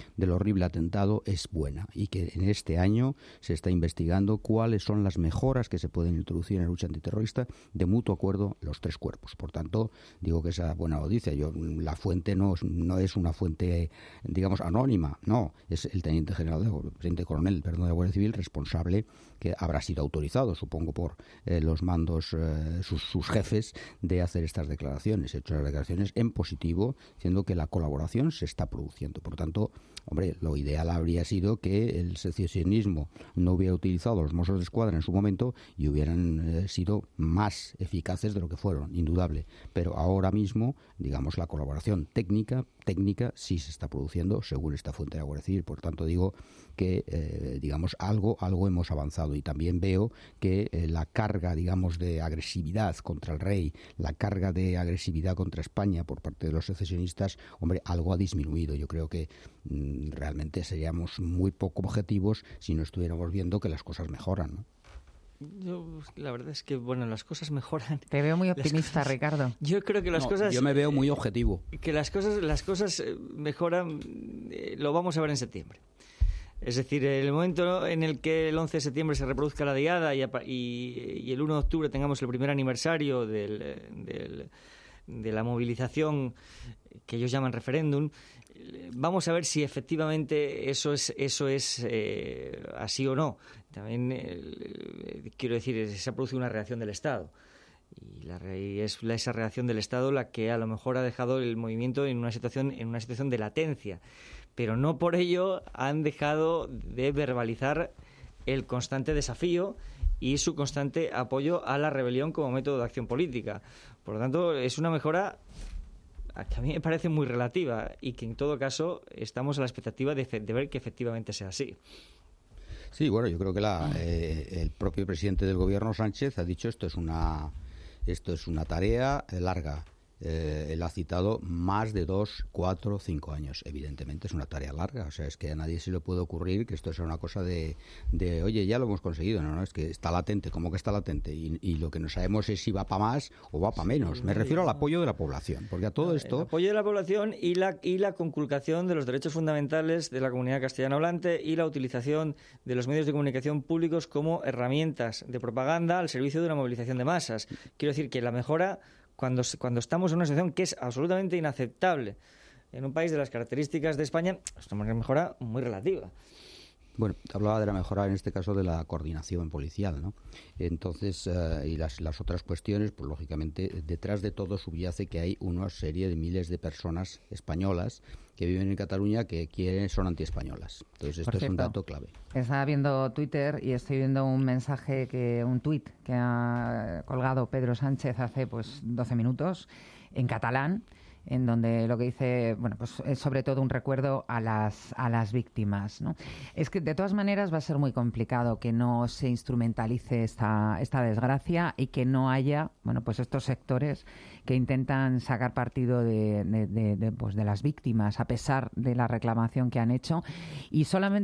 Speaker 2: del horrible atentado es buena y que en este año se está investigando cuáles son las mejoras que se pueden introducir en la lucha antiterrorista de mutuo acuerdo los tres cuerpos. Por tanto, digo que esa buena noticia. La fuente no es una fuente, digamos, anónima, no, es el teniente coronel de la Guardia Civil responsable, que habrá sido autorizado, supongo, por los mandos, sus jefes, de hacer estas declaraciones. He hecho las declaraciones en positivo, diciendo que la colaboración se está produciendo. Por tanto, hombre, lo ideal habría sido que el secesionismo no hubiera utilizado los Mossos de Escuadra en su momento y hubieran sido más eficaces de lo que fueron, indudable. Pero ahora mismo, digamos, la colaboración técnica sí se está produciendo según esta fuente de la Guardia Civil. Por tanto, digo que, digamos, algo hemos avanzado, y también veo que la carga, digamos, de agresividad contra el rey, la carga de agresividad contra España por parte de los secesionistas, hombre, algo ha disminuido. Yo creo que realmente seríamos muy poco objetivos si no estuviéramos viendo que las cosas mejoran, ¿no?
Speaker 20: Yo, la verdad es que, bueno, las cosas mejoran.
Speaker 7: Te veo muy optimista, Ricardo.
Speaker 20: Yo creo que las cosas...
Speaker 2: Yo me veo muy objetivo.
Speaker 20: Que las cosas mejoran, lo vamos a ver en septiembre. Es decir, el momento en el que el 11 de septiembre se reproduzca la diada y el 1 de octubre tengamos el primer aniversario de la movilización que ellos llaman referéndum, vamos a ver si efectivamente eso es así o no. También quiero decir, se ha producido una reacción del Estado. Y es esa reacción del Estado la que a lo mejor ha dejado el movimiento en una situación de latencia. Pero no por ello han dejado de verbalizar el constante desafío y su constante apoyo a la rebelión como método de acción política. Por lo tanto, es una mejora que a mí me parece muy relativa y que en todo caso estamos a la expectativa de ver que efectivamente sea así.
Speaker 2: Sí, bueno, yo creo que el propio presidente del gobierno, Sánchez, ha dicho esto es una tarea larga. Él ha citado más de 2, 4, 5 años. Evidentemente es una tarea larga. O sea, es que a nadie se le puede ocurrir que esto sea una cosa de oye, ya lo hemos conseguido. No, es que está latente. ¿Cómo que está latente? Y lo que no sabemos es si va para más o va para menos. Me refiero al apoyo de la población. Porque a todo esto...
Speaker 20: El apoyo de la población y la conculcación de los derechos fundamentales de la comunidad castellano hablante y la utilización de los medios de comunicación públicos como herramientas de propaganda al servicio de una movilización de masas. Quiero decir que la mejora... Cuando estamos en una situación que es absolutamente inaceptable en un país de las características de España, es una mejora muy relativa.
Speaker 2: Bueno, hablaba de la mejora en este caso de la coordinación policial, ¿no? Entonces, y las otras cuestiones, pues lógicamente detrás de todo subyace que hay una serie de miles de personas españolas que viven en Cataluña que son antiespañolas. Entonces, esto es un dato clave.
Speaker 7: Estaba viendo Twitter y estoy viendo un tuit que ha colgado Pedro Sánchez hace 12 minutos en catalán, en donde lo que dice, bueno, pues es sobre todo un recuerdo a las víctimas, ¿no? Es que de todas maneras va a ser muy complicado que no se instrumentalice esta desgracia y que no haya, bueno, pues estos sectores que intentan sacar partido de las víctimas a pesar de la reclamación que han hecho, y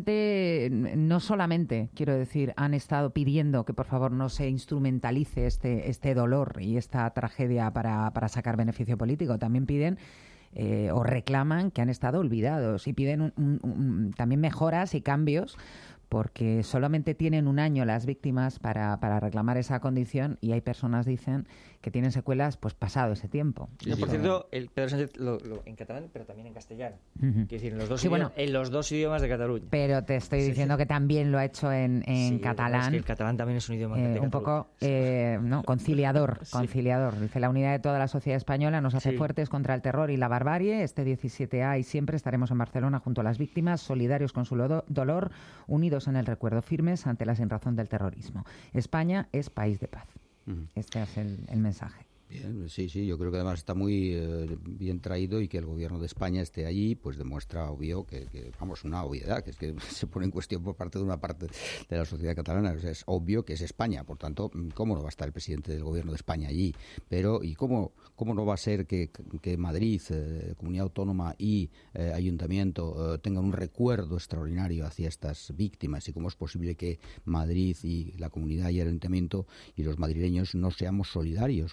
Speaker 7: no solamente, quiero decir, han estado pidiendo que por favor no se instrumentalice este dolor y esta tragedia para sacar beneficio político, también piden o reclaman que han estado olvidados y piden también mejoras y cambios, porque solamente tienen un año las víctimas para reclamar esa condición, y hay personas, dicen, que tienen secuelas pues pasado ese tiempo.
Speaker 20: Sí, por cierto, el Pedro Sánchez en catalán, pero también en castellano.
Speaker 7: Uh-huh.
Speaker 20: Quiero decir, en los dos idiomas de Cataluña.
Speaker 7: Pero te estoy diciendo que también lo ha hecho en catalán.
Speaker 20: Es que el catalán también es un idioma de
Speaker 7: un poco conciliador. Dice: la unidad de toda la sociedad española nos hace fuertes contra el terror y la barbarie. Este 17A y siempre estaremos en Barcelona junto a las víctimas, solidarios con su dolor, unidos en el recuerdo, firmes ante la sinrazón del terrorismo. España es país de paz. Este es el mensaje.
Speaker 2: Bien, sí, yo creo que además está muy bien traído, y que el gobierno de España esté allí, pues demuestra obvio una obviedad, que es que se pone en cuestión por parte de una parte de la sociedad catalana. O sea, es obvio que es España, por tanto, ¿cómo no va a estar el presidente del gobierno de España allí? Pero, ¿y cómo no va a ser que Madrid, comunidad autónoma y ayuntamiento tengan un recuerdo extraordinario hacia estas víctimas? ¿Y cómo es posible que Madrid y la comunidad y el ayuntamiento y los madrileños no seamos solidarios con una parte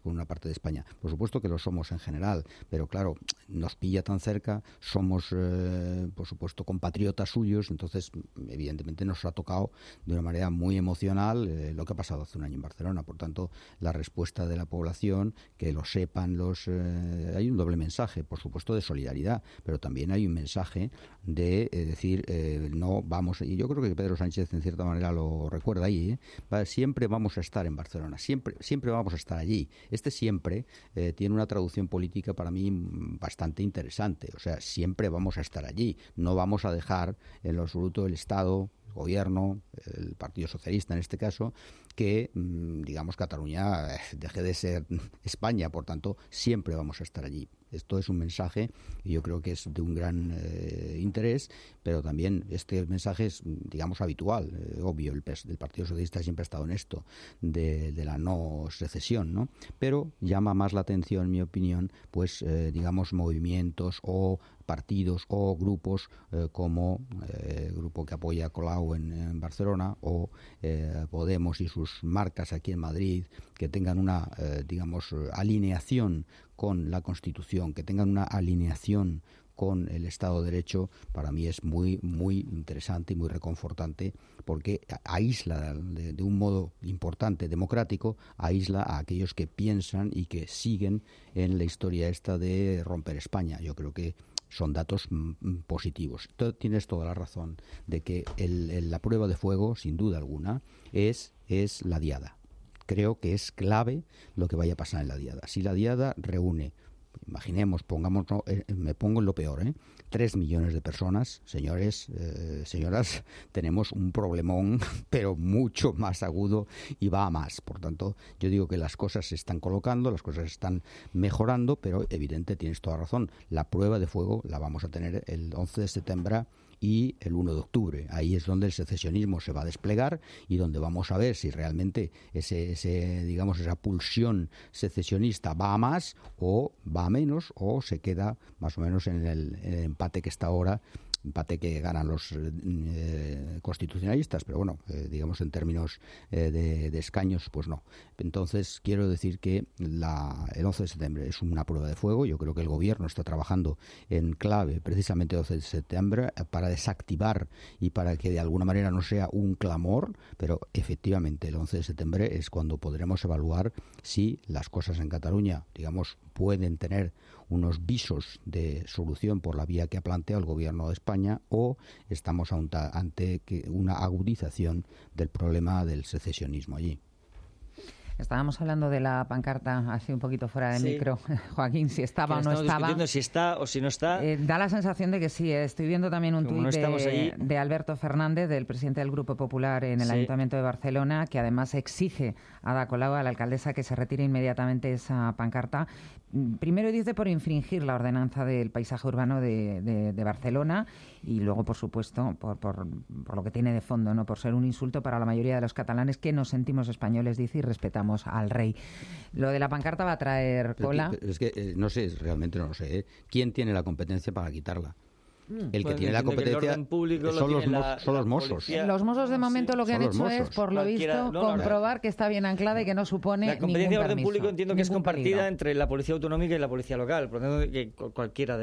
Speaker 2: norte de España. Por supuesto que lo somos en general, pero claro, nos pilla tan cerca, somos, por supuesto, compatriotas suyos, entonces, evidentemente, nos ha tocado de una manera muy emocional lo que ha pasado hace un año en Barcelona. Por tanto, la respuesta de la población, que lo sepan hay un doble mensaje, por supuesto, de solidaridad, pero también hay un mensaje de decir, no vamos, y yo creo que Pedro Sánchez en cierta manera lo recuerda ahí, siempre vamos a estar en Barcelona, siempre vamos a estar allí. Siempre tiene una traducción política para mí bastante interesante, o sea, siempre vamos a estar allí, no vamos a dejar en lo absoluto el Estado, el Gobierno, el Partido Socialista en este caso, que, digamos, Cataluña deje de ser España, por tanto, siempre vamos a estar allí. Esto es un mensaje y yo creo que es de un gran interés, pero también este mensaje es, digamos, habitual, obvio, el Partido Socialista siempre ha estado en esto, de la no secesión, ¿no? Pero llama más la atención, en mi opinión, pues, digamos, movimientos o partidos o grupos como el grupo que apoya a Colau en Barcelona o Podemos y sus marcas aquí en Madrid, que tengan una, digamos, alineación con la Constitución, que tengan una alineación con el Estado de Derecho, para mí es muy, muy interesante y muy reconfortante, porque aísla de un modo importante, democrático, aísla a aquellos que piensan y que siguen en la historia esta de romper España. Yo creo que son datos positivos. Tienes toda la razón de que la prueba de fuego, sin duda alguna, es la diada. Creo que es clave lo que vaya a pasar en la diada. Si la diada reúne, imaginemos, me pongo en lo peor, 3 millones de personas, señores, señoras, tenemos un problemón, pero mucho más agudo y va a más. Por tanto, yo digo que las cosas se están colocando, las cosas se están mejorando, pero evidente, tienes toda razón, la prueba de fuego la vamos a tener el 11 de septiembre y el 1 de octubre. Ahí es donde el secesionismo se va a desplegar y donde vamos a ver si realmente digamos, esa pulsión secesionista va a más o va a menos, o se queda más o menos en el empate que está ahora, empate que ganan los constitucionalistas, pero bueno, digamos en términos de escaños, pues no. Entonces, quiero decir que el 11 de septiembre es una prueba de fuego. Yo creo que el Gobierno está trabajando en clave, precisamente el 11 de septiembre, para desactivar y para que de alguna manera no sea un clamor, pero efectivamente el 11 de septiembre es cuando podremos evaluar si las cosas en Cataluña, digamos, pueden tener unos visos de solución por la vía que ha planteado el Gobierno de España, o estamos ante una agudización del problema del secesionismo allí.
Speaker 7: Estábamos hablando de la pancarta así un poquito fuera de micro, Joaquín, si estaba o no estaba.
Speaker 20: Estamos discutiendo si está o si no está.
Speaker 7: Da la sensación de que sí. Estoy viendo también un tuit de Alberto Fernández, del presidente del Grupo Popular en el Ayuntamiento de Barcelona, que además exige a Ada Colau, a la alcaldesa, que se retire inmediatamente esa pancarta. Primero dice por infringir la ordenanza del paisaje urbano de Barcelona, y luego, por supuesto, por lo que tiene de fondo, no, por ser un insulto para la mayoría de los catalanes que nos sentimos españoles, dice, y respetamos al rey. Lo de la pancarta va a traer cola.
Speaker 2: Es que no sé, realmente no lo sé. ¿Quién tiene la competencia para quitarla? El que tiene la competencia son los Mossos.
Speaker 7: Los Mossos, de momento, lo que han hecho es, por lo visto, comprobar que está bien anclada y que no supone
Speaker 20: la competencia de orden público. Entiendo que es compartida
Speaker 7: peligro
Speaker 20: entre la Policía Autonómica y la Policía Local, por lo tanto, que cualquiera de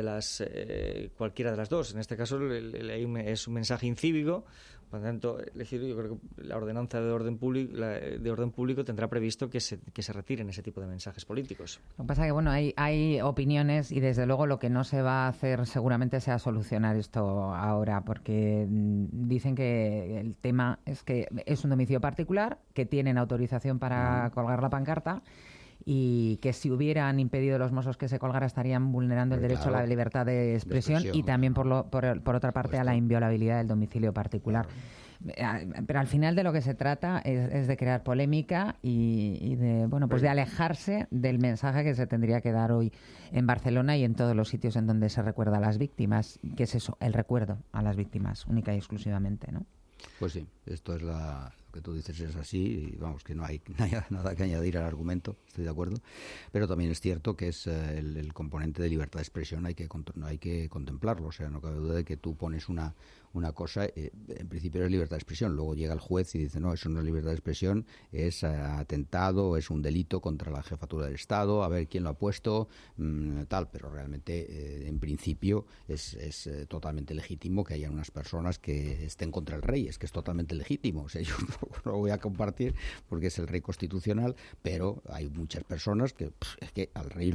Speaker 20: las dos. En este caso es un mensaje incívico. Por lo tanto, yo creo que la ordenanza de orden público tendrá previsto que se retiren ese tipo de mensajes políticos.
Speaker 7: Lo que pasa es que, bueno, hay opiniones, y desde luego lo que no se va a hacer seguramente sea solucionar esto ahora, porque dicen que el tema es que es un domicilio particular, que tienen autorización para colgar la pancarta, y que si hubieran impedido los Mossos que se colgara, estarían vulnerando el derecho a la libertad de expresión y también, por otra parte, a la inviolabilidad del domicilio particular. Pero al final de lo que se trata es de crear polémica y de, bueno, pues de alejarse del mensaje que se tendría que dar hoy en Barcelona y en todos los sitios en donde se recuerda a las víctimas, que es eso, el recuerdo a las víctimas, única y exclusivamente, ¿no?
Speaker 2: Pues sí, esto es lo que tú dices es así, y vamos, que no hay nada que añadir al argumento, estoy de acuerdo, pero también es cierto que es el componente de libertad de expresión, hay que contemplarlo, o sea, no cabe duda de que tú pones una cosa, en principio es libertad de expresión, luego llega el juez y dice, no, eso no es libertad de expresión, es atentado, es un delito contra la jefatura del Estado, a ver quién lo ha puesto, tal, pero realmente en principio es totalmente legítimo que haya unas personas que estén contra el rey, es que es totalmente legítimo, o sea, yo no lo voy a compartir porque es el rey constitucional, pero hay muchas personas que es que al rey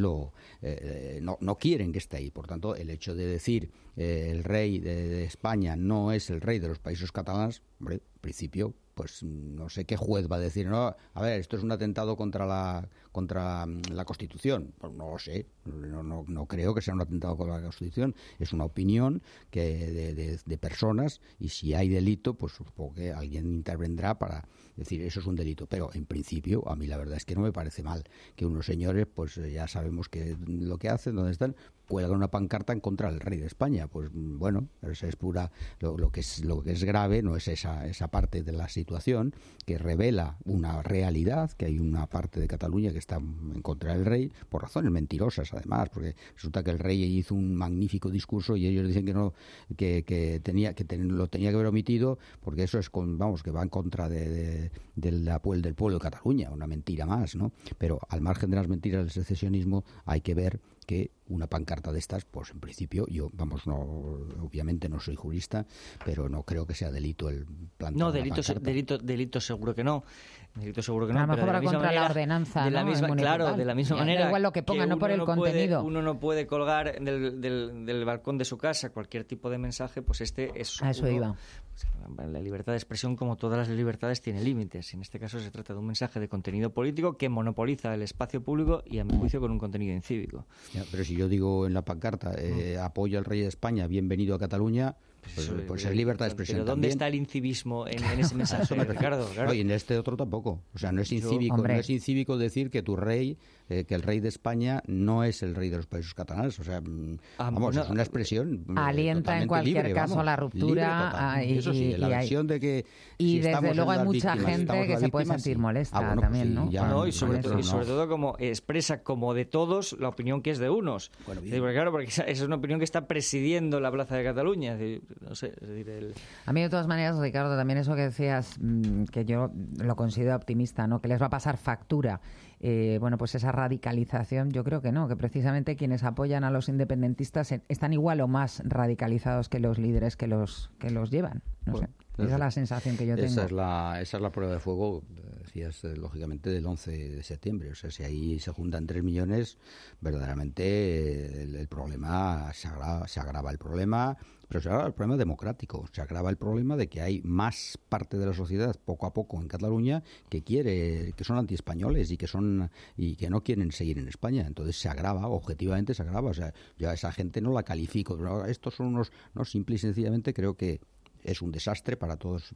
Speaker 2: no quieren que esté ahí, por tanto el hecho de decir el rey de España no es el rey de los Països Catalans, hombre, en principio, pues no sé qué juez va a decir, no, a ver, esto es un atentado contra la Constitución. Pues no lo sé, no creo que sea un atentado contra la Constitución, es una opinión de personas, y si hay delito, pues supongo que alguien intervendrá para decir eso es un delito, pero en principio a mí la verdad es que no me parece mal que unos señores, pues ya sabemos que lo que hacen, dónde están, cuelgan una pancarta en contra del rey de España. Pues bueno, eso es pura, lo que es grave no es esa parte de la situación que revela una realidad, que hay una parte de Cataluña que está en contra del rey por razones mentirosas, además, porque resulta que el rey hizo un magnífico discurso y ellos dicen que no, que lo tenía que haber omitido porque eso es que va en contra del pueblo de Cataluña, una mentira más, ¿no? Pero al margen de las mentiras del secesionismo hay que ver que una pancarta de estas, pues en principio obviamente no soy jurista, pero no creo que sea delito el plantear.
Speaker 20: No, delito seguro que no. Delito seguro que no.
Speaker 7: A lo mejor
Speaker 20: va
Speaker 7: contra la ordenanza,
Speaker 20: de la misma, claro, de la misma manera.
Speaker 7: Da igual lo que ponga, no por el contenido.
Speaker 20: Uno no puede colgar del balcón de su casa cualquier tipo de mensaje, pues este es.
Speaker 7: A eso iba.
Speaker 20: La libertad de expresión, como todas las libertades, tiene límites. En este caso se trata de un mensaje de contenido político que monopoliza el espacio público y, a mi juicio, con un contenido incívico.
Speaker 2: Ya, pero si yo digo en la pancarta apoyo al rey de España, bienvenido a Cataluña, pues es libertad de expresión.
Speaker 20: Pero ¿dónde está el incivismo en ese mensaje, Ricardo? Claro.
Speaker 2: No, y en este otro tampoco. O sea, no es incívico decir que tu rey, que el rey de España no es el rey de los Països Catalanes. O sea, es una expresión.
Speaker 7: Alienta en cualquier
Speaker 2: libre, caso
Speaker 7: la ruptura.
Speaker 2: Eso sí, la versión de que.
Speaker 7: Y desde luego hay mucha gente que se puede sentir molesta también, ¿no?
Speaker 20: Y sobre todo como expresa como de todos la opinión que es de unos. Bueno, porque esa es una opinión que está presidiendo la Plaza de Cataluña. No sé, es decir,
Speaker 7: A mí, de todas maneras, Ricardo, también eso que decías, que yo lo considero optimista, ¿no? Que les va a pasar factura. Pues esa radicalización, yo creo que no, que precisamente quienes apoyan a los independentistas están igual o más radicalizados que los líderes que los llevan. No sé. Esa es la sensación que yo tengo.
Speaker 2: Esa es la prueba de fuego, decías, lógicamente, del 11 de septiembre. O sea, si ahí se juntan 3 millones, verdaderamente el problema se agrava el problema, pero se agrava el problema democrático. Se agrava el problema de que hay más parte de la sociedad, poco a poco, en Cataluña, que son antiespañoles y que no quieren seguir en España. Entonces se agrava, objetivamente se agrava. O sea, yo a esa gente no la califico. Estos son simple y sencillamente creo que es un desastre para todos,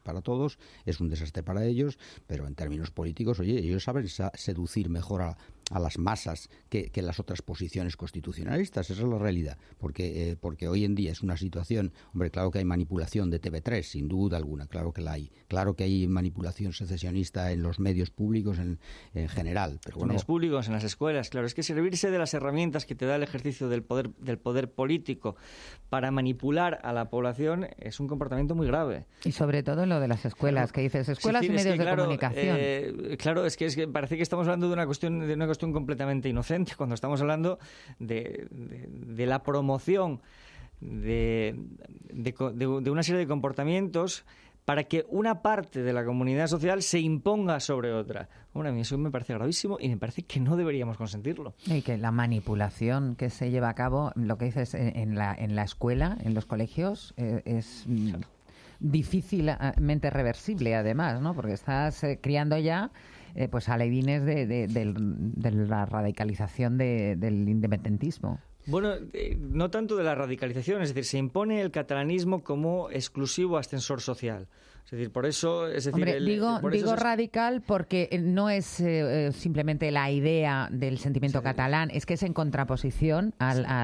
Speaker 2: es un desastre para ellos, pero en términos políticos, oye, ellos saben seducir mejor a las masas que las otras posiciones constitucionalistas. Esa es la realidad, porque hoy en día es una situación, hombre, claro que hay manipulación de TV3, sin duda alguna, claro que la hay, claro que hay manipulación secesionista en los medios públicos en general, pero bueno,
Speaker 20: en los públicos, en las escuelas, claro, es que servirse de las herramientas que te da el ejercicio del poder político para manipular a la población es un comportamiento muy grave.
Speaker 7: Y sobre todo en lo de las escuelas, que dices escuelas y medios de comunicación.
Speaker 20: Claro, es que parece que estamos hablando de una cuestión completamente inocente cuando estamos hablando de la promoción de una serie de comportamientos para que una parte de la comunidad social se imponga sobre otra. Bueno, a mí eso me parece gravísimo y me parece que no deberíamos consentirlo.
Speaker 7: Y que la manipulación que se lleva a cabo, lo que dices en la escuela, en los colegios, es difícilmente reversible, además, ¿no? Porque estás criando ya pues alevines de la radicalización del independentismo.
Speaker 20: Bueno, no tanto de la radicalización, es decir, se impone el catalanismo como exclusivo ascensor social. Es decir, por eso...
Speaker 7: Hombre, digo radical porque no es simplemente la idea del sentimiento catalán, es que es en contraposición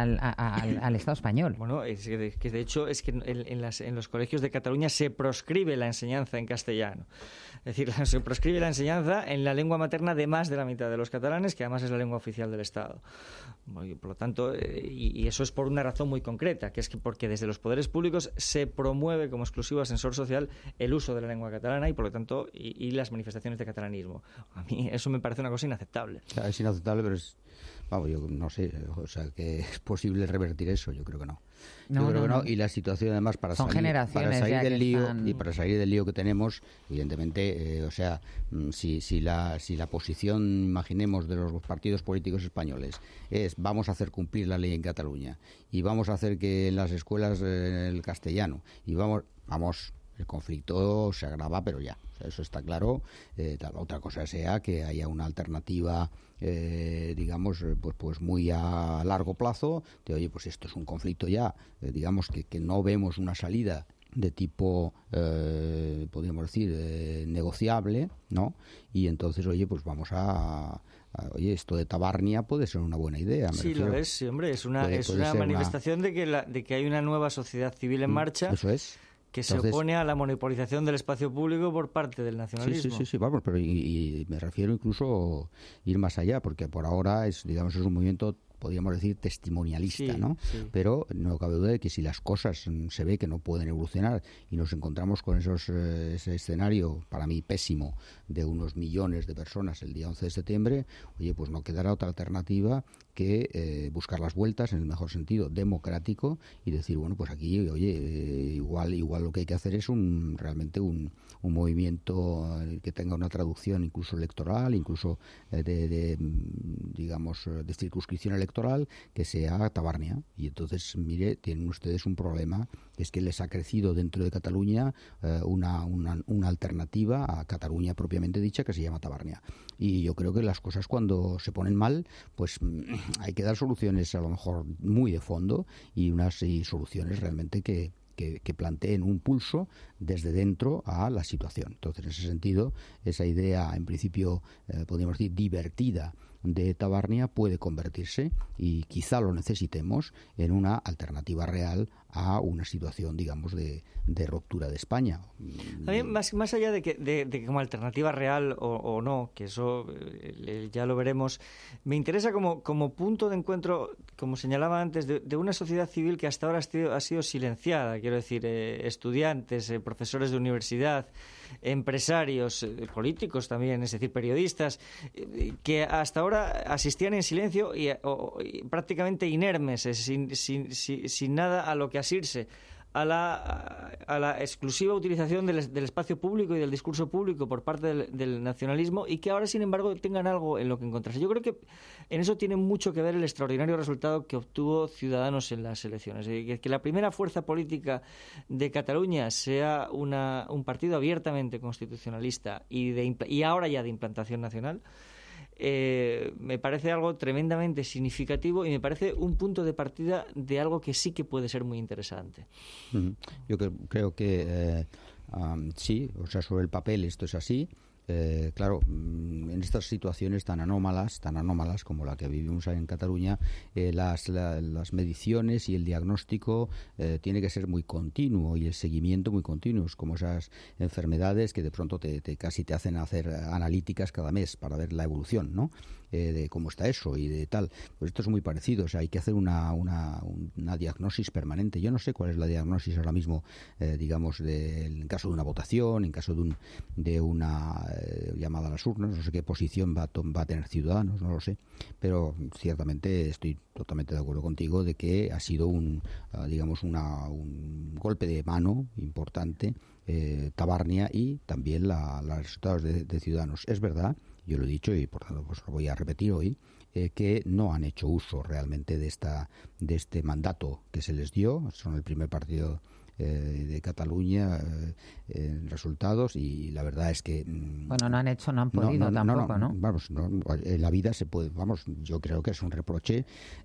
Speaker 7: al Estado español.
Speaker 20: Bueno, es que de hecho es que en los colegios de Cataluña se proscribe la enseñanza en castellano. Es decir, se proscribe la enseñanza en la lengua materna de más de la mitad de los catalanes, que además es la lengua oficial del Estado. Por lo tanto, y eso es por una razón muy concreta, que es que porque desde los poderes públicos se promueve como exclusivo ascensor social el uso de la lengua catalana y por lo tanto y las manifestaciones de catalanismo. A mí eso me parece una cosa inaceptable.
Speaker 2: O sea, es inaceptable, pero yo no sé, o sea, que es posible revertir eso, yo creo que no. Yo creo que no, y la situación además para salir del lío y para salir del lío que tenemos, evidentemente, o sea, si la posición, imaginemos, de los partidos políticos españoles es vamos a hacer cumplir la ley en Cataluña y vamos a hacer que en las escuelas el castellano y vamos, el conflicto se agrava, pero ya, o sea, eso está claro. Otra cosa sea que haya una alternativa, digamos, pues muy a largo plazo, de oye, pues esto es un conflicto ya, digamos que no vemos una salida de tipo, podríamos decir, negociable, ¿no? Y entonces, oye, pues vamos oye, esto de Tabarnia puede ser una buena idea.
Speaker 20: Sí, lo es, sí, hombre, es una manifestación de que hay una nueva sociedad civil en marcha.
Speaker 2: Eso es.
Speaker 20: Que se opone a la monopolización del espacio público por parte del nacionalismo.
Speaker 2: Sí, vamos, pero y me refiero incluso ir más allá, porque por ahora es un movimiento, podríamos decir, testimonialista, ¿no? Sí. Pero no cabe duda de que si las cosas se ve que no pueden evolucionar y nos encontramos con ese escenario, para mí pésimo, de unos millones de personas el día 11 de septiembre, oye, pues no quedará otra alternativa que buscar las vueltas en el mejor sentido democrático y decir, bueno, pues aquí, oye, igual lo que hay que hacer es realmente un movimiento que tenga una traducción incluso electoral, incluso de circunscripción electoral, que sea Tabarnia. Y entonces, mire, tienen ustedes un problema, que es que les ha crecido dentro de Cataluña una alternativa a Cataluña propiamente dicha, que se llama Tabarnia. Y yo creo que las cosas cuando se ponen mal, pues hay que dar soluciones a lo mejor muy de fondo y soluciones realmente que planteen un pulso desde dentro a la situación. Entonces, en ese sentido, esa idea, en principio, podríamos decir, divertida de Tabarnia puede convertirse, y quizá lo necesitemos, en una alternativa real a una situación, digamos, de ruptura de España.
Speaker 20: También, más allá de que como alternativa real o no, que eso ya lo veremos, me interesa como punto de encuentro, como señalaba antes, de una sociedad civil que hasta ahora ha sido silenciada, quiero decir, estudiantes, profesores de universidad, empresarios, políticos también, es decir, periodistas, que hasta ahora asistían en silencio y prácticamente inermes, sin nada a lo que asirse, a la exclusiva utilización del espacio público y del discurso público por parte del nacionalismo, y que ahora, sin embargo, tengan algo en lo que encontrarse. Yo creo que en eso tiene mucho que ver el extraordinario resultado que obtuvo Ciudadanos en las elecciones. Que la primera fuerza política de Cataluña sea un partido abiertamente constitucionalista y ahora ya de implantación nacional, me parece algo tremendamente significativo y me parece un punto de partida de algo que sí que puede ser muy interesante.
Speaker 2: Yo creo que sí, o sea, sobre el papel esto es así. Claro, en estas situaciones tan anómalas como la que vivimos en Cataluña, las mediciones y el diagnóstico tiene que ser muy continuo y el seguimiento muy continuo, como esas enfermedades que de pronto casi te hacen hacer analíticas cada mes para ver la evolución, ¿no? De cómo está eso y de tal. Pues esto es muy parecido, o sea, hay que hacer una diagnosis permanente. Yo no sé cuál es la diagnosis ahora mismo, digamos, en caso de una votación, en caso de una llamada a las urnas, no sé qué posición va a tener Ciudadanos, no lo sé, pero ciertamente estoy totalmente de acuerdo contigo de que ha sido un golpe de mano importante Tabarnia y también los resultados de Ciudadanos. Es verdad, yo lo he dicho y por tanto pues lo voy a repetir hoy, que no han hecho uso realmente de este mandato que se les dio. Son el primer partido de Cataluña en resultados, y la verdad es que
Speaker 7: bueno, no han podido tampoco, ¿no?
Speaker 2: Vamos, en la vida se puede, vamos, yo creo que es un reproche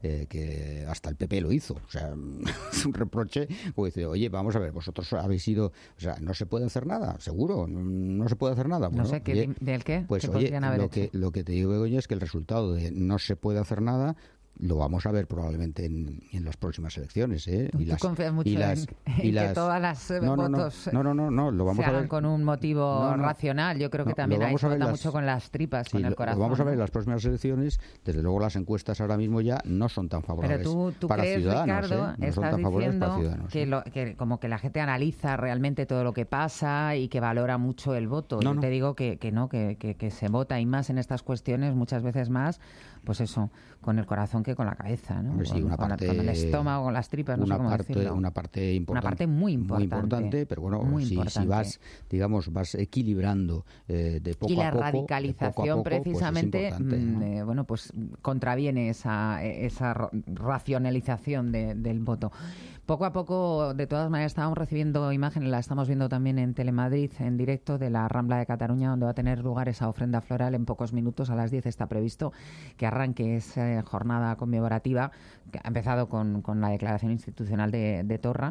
Speaker 2: que hasta el PP lo hizo, o sea, es un reproche como dice, oye, vamos a ver, vosotros habéis sido, o sea, no se puede hacer nada, seguro, no se puede hacer nada. Bueno,
Speaker 7: no sé, ¿del qué?
Speaker 2: Pues
Speaker 7: ¿Qué
Speaker 2: oye,
Speaker 7: haber
Speaker 2: lo que te digo, Begoña, es que el resultado de no se puede hacer nada lo vamos a ver probablemente en las próximas elecciones, ¿eh?
Speaker 7: ¿Tú confías mucho en que todas las votos
Speaker 2: lo vamos
Speaker 7: se
Speaker 2: a ver
Speaker 7: hagan con un motivo racional? Yo creo que también ahí se vota mucho con las tripas, con el corazón.
Speaker 2: Lo vamos a ver en las próximas elecciones. Desde luego las encuestas ahora mismo ya no son tan favorables.
Speaker 7: Pero tú
Speaker 2: para
Speaker 7: crees,
Speaker 2: ciudadanos,
Speaker 7: Ricardo,
Speaker 2: no
Speaker 7: estás
Speaker 2: son tan favorables para
Speaker 7: diciendo
Speaker 2: ciudadanos.
Speaker 7: que como que la gente analiza realmente todo lo que pasa y que valora mucho el voto. Yo te digo que se vota, y más en estas cuestiones, muchas veces más, pues eso, con el corazón que con la cabeza, ¿no?
Speaker 2: Sí, con
Speaker 7: el estómago, con las tripas, no sé cómo decirlo.
Speaker 2: Una parte importante.
Speaker 7: Una parte muy importante.
Speaker 2: Pero bueno, si vas, digamos, vas equilibrando de poco a poco.
Speaker 7: Y la radicalización precisamente,
Speaker 2: pues
Speaker 7: bueno, pues contraviene esa racionalización del voto. Poco a poco, de todas maneras, estábamos recibiendo imágenes, la estamos viendo también en Telemadrid, en directo, de la Rambla de Cataluña, donde va a tener lugar esa ofrenda floral en pocos minutos. A las 10 está previsto que arranque esa jornada conmemorativa, que ha empezado con la declaración institucional de Torra,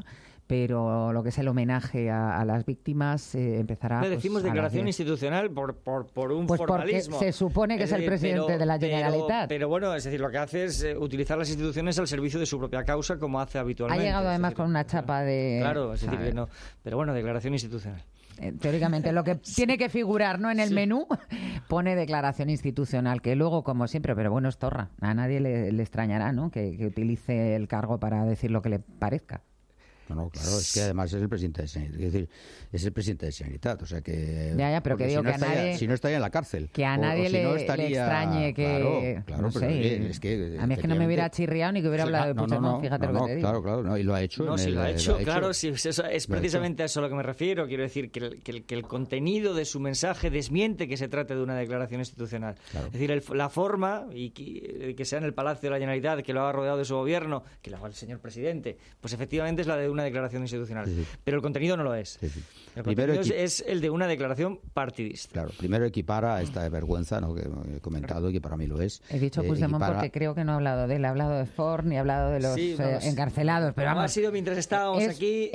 Speaker 7: pero lo que es el homenaje a las víctimas empezará...
Speaker 20: decimos declaración institucional por un formalismo.
Speaker 7: Porque se supone que es el presidente de la Generalitat.
Speaker 20: Pero bueno, es decir, lo que hace es utilizar las instituciones al servicio de su propia causa, como hace habitualmente.
Speaker 7: Ha llegado además con una chapa de...
Speaker 20: Claro, es decir, que no. Pero bueno, declaración institucional.
Speaker 7: Teóricamente lo que tiene que figurar, ¿no?, en el menú pone declaración institucional, que luego, como siempre, pero bueno, es Torra, a nadie le extrañará, ¿no?, que utilice el cargo para decir lo que le parezca.
Speaker 2: No, claro, es que además es el presidente de Sanidad, es decir, es el presidente de Sanidad, o sea que...
Speaker 7: Ya, pero que digo
Speaker 2: si
Speaker 7: que a nadie...
Speaker 2: Si no estaría en la cárcel.
Speaker 7: Que a nadie le extrañe que...
Speaker 2: Claro,
Speaker 7: no
Speaker 2: pero
Speaker 7: sé,
Speaker 2: es que...
Speaker 7: A mí es que no me hubiera chirriado ni que hubiera hablado de Puigdemont, fíjate lo que te digo.
Speaker 2: Claro, y lo ha hecho.
Speaker 20: No, sí, lo ha hecho, claro, sí, es precisamente a eso a lo que me refiero. Quiero decir que el contenido de su mensaje desmiente que se trate de una declaración institucional. Claro. Es decir, la forma, y que sea en el Palacio de la Generalitat, que lo haga rodeado de su gobierno, que lo haga el señor presidente, pues efectivamente es la de una declaración institucional. Sí. Pero el contenido no lo es. Sí. El contenido es el de una declaración partidista.
Speaker 2: Claro, primero equipara esta vergüenza, ¿no?, que he comentado y que para mí lo es.
Speaker 7: He dicho Puigdemont porque creo que no he hablado de él, he hablado de Ford ni he hablado de los encarcelados. Pero vamos,
Speaker 20: ha sido mientras estábamos aquí,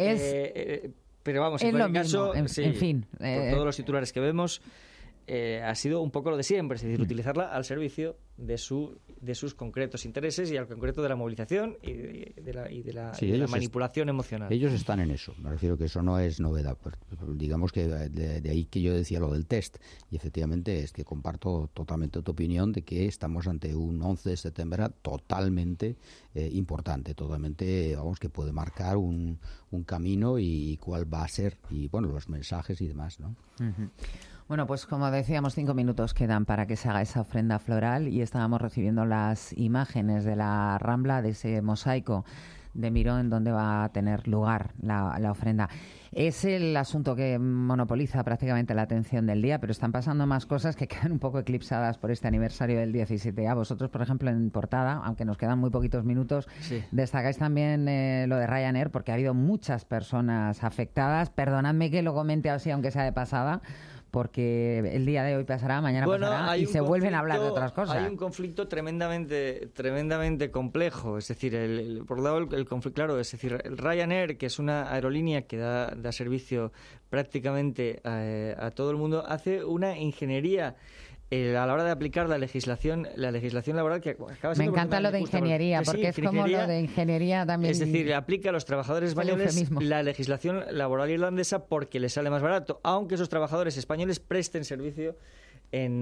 Speaker 20: pero vamos, en cualquier caso,
Speaker 7: en fin,
Speaker 20: por todos los titulares que vemos, ha sido un poco lo de siempre, es decir, utilizarla al servicio de sus concretos intereses y al concreto de la movilización y de la manipulación emocional.
Speaker 2: Ellos están en eso, me refiero que eso no es novedad. Digamos que de ahí que yo decía lo del test, y efectivamente es que comparto totalmente tu opinión de que estamos ante un 11 de septiembre totalmente importante, totalmente, vamos, que puede marcar un camino y cuál va a ser, y bueno, los mensajes y demás, ¿no?
Speaker 7: Uh-huh. Bueno, pues como decíamos, 5 minutos quedan para que se haga esa ofrenda floral y estábamos recibiendo las imágenes de la Rambla, de ese mosaico de Miró, donde va a tener lugar la ofrenda. Es el asunto que monopoliza prácticamente la atención del día, pero están pasando más cosas que quedan un poco eclipsadas por este aniversario del 17A. Vosotros, por ejemplo, en portada, aunque nos quedan muy poquitos minutos, destacáis también lo de Ryanair, porque ha habido muchas personas afectadas. Perdonadme que lo comente así, aunque sea de pasada, porque el día de hoy pasará, mañana pasará y se vuelven a hablar de otras cosas.
Speaker 20: Hay un conflicto tremendamente complejo, es decir, por un lado el conflicto, claro, es decir, el Ryanair, que es una aerolínea que da servicio prácticamente a todo el mundo, hace una ingeniería a la hora de aplicar la legislación laboral que acaba siendo...
Speaker 7: Me encanta lo de ingeniería, porque es como lo de ingeniería también...
Speaker 20: Es decir, aplica a los trabajadores españoles la legislación laboral irlandesa porque les sale más barato, aunque esos trabajadores españoles presten servicio en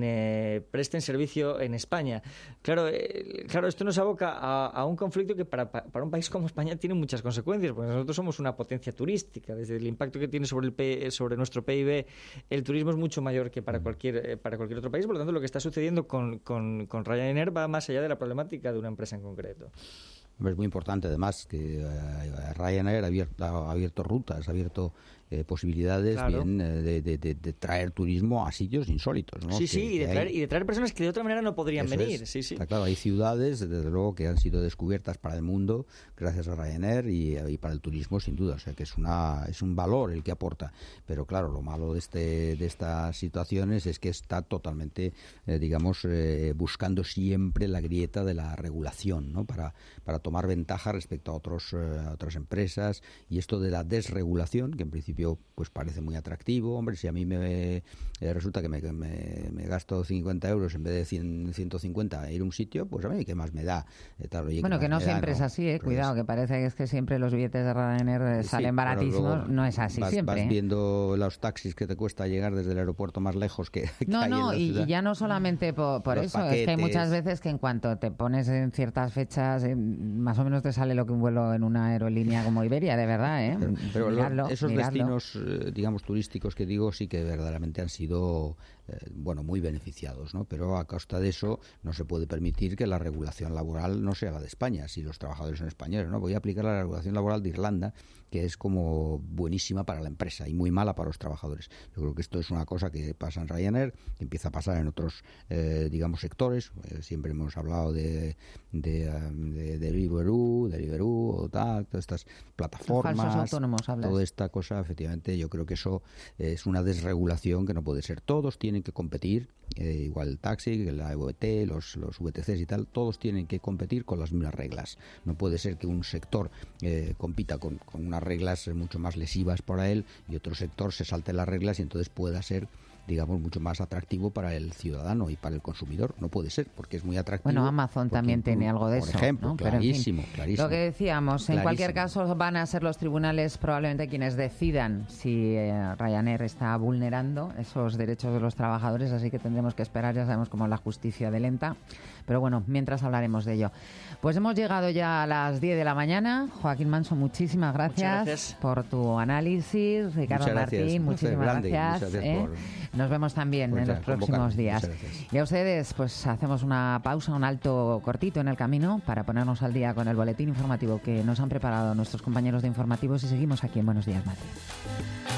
Speaker 20: España. Claro, esto nos aboca a un conflicto que para un país como España tiene muchas consecuencias, porque nosotros somos una potencia turística. Desde el impacto que tiene sobre nuestro PIB, el turismo es mucho mayor que para cualquier otro país. Por lo tanto, lo que está sucediendo con Ryanair va más allá de la problemática de una empresa en concreto.
Speaker 2: Es muy importante, además, que Ryanair ha abierto rutas, ha abierto posibilidades bien de traer turismo a sitios insólitos, ¿no?
Speaker 20: Sí, y de traer personas que de otra manera no podrían venir.
Speaker 2: Está claro, hay ciudades, desde luego, que han sido descubiertas para el mundo gracias a Ryanair y para el turismo, sin duda. O sea, que es un valor el que aporta. Pero claro, lo malo de estas situaciones es que está totalmente, buscando siempre la grieta de la regulación, ¿no? Para tomar ventaja respecto a otras empresas, y esto de la desregulación, que en principio pues parece muy atractivo. Hombre, si a mí me resulta que me gasto 50 euros en vez de 150 a ir a un sitio, pues a mí ¿qué más me da?
Speaker 7: Bueno, que no siempre es así, cuidado, que parece que siempre los billetes de Ryanair salen baratísimos. No es así siempre.
Speaker 2: Vas viendo los taxis que te cuesta llegar desde el aeropuerto más lejos que hay en la ciudad.
Speaker 7: Y ya no solamente por eso, paquetes. Es que hay muchas veces que en cuanto te pones en ciertas fechas, más o menos te sale lo que un vuelo en una aerolínea como Iberia, de verdad, ¿eh?
Speaker 2: Pero esos destinos, turísticos que digo, sí que verdaderamente han sido muy beneficiados, ¿no? Pero a costa de eso no se puede permitir que la regulación laboral no se haga de España, si los trabajadores son españoles, ¿no? Voy a aplicar la regulación laboral de Irlanda, que es como buenísima para la empresa y muy mala para los trabajadores. Yo creo que esto es una cosa que pasa en Ryanair, que empieza a pasar en otros, sectores. Siempre hemos hablado de Deliveroo, o tal, todas estas plataformas,
Speaker 7: falsos autónomos, hablas.
Speaker 2: Toda esta cosa, efectivamente, yo creo que eso es una desregulación que no puede ser. Todos tienen que competir, igual el taxi, la EVT, los VTCs y tal, todos tienen que competir con las mismas reglas. No puede ser que un sector compita con unas reglas mucho más lesivas para él y otro sector se salte las reglas y entonces pueda ser, mucho más atractivo para el ciudadano y para el consumidor. No puede ser, porque es muy atractivo.
Speaker 7: Bueno, Amazon también tiene algo de eso.
Speaker 2: Por ejemplo, ¿no?
Speaker 7: Clarísimo. Lo que decíamos, en cualquier
Speaker 2: Clarísimo.
Speaker 7: caso van a ser los tribunales probablemente quienes decidan si Ryanair está vulnerando esos derechos de los trabajadores, así que tendremos que esperar, ya sabemos cómo es la justicia de lenta. Pero bueno, mientras hablaremos de ello. Pues hemos llegado ya a las 10 de la mañana. Joaquín Manso, muchísimas gracias por tu análisis. Ricardo Martín, muchísimas gracias. Nos vemos también en los próximos días. Y a ustedes, pues hacemos una pausa, un alto cortito en el camino para ponernos al día con el boletín informativo que nos han preparado nuestros compañeros de informativos y seguimos aquí en Buenos Días, Madrid.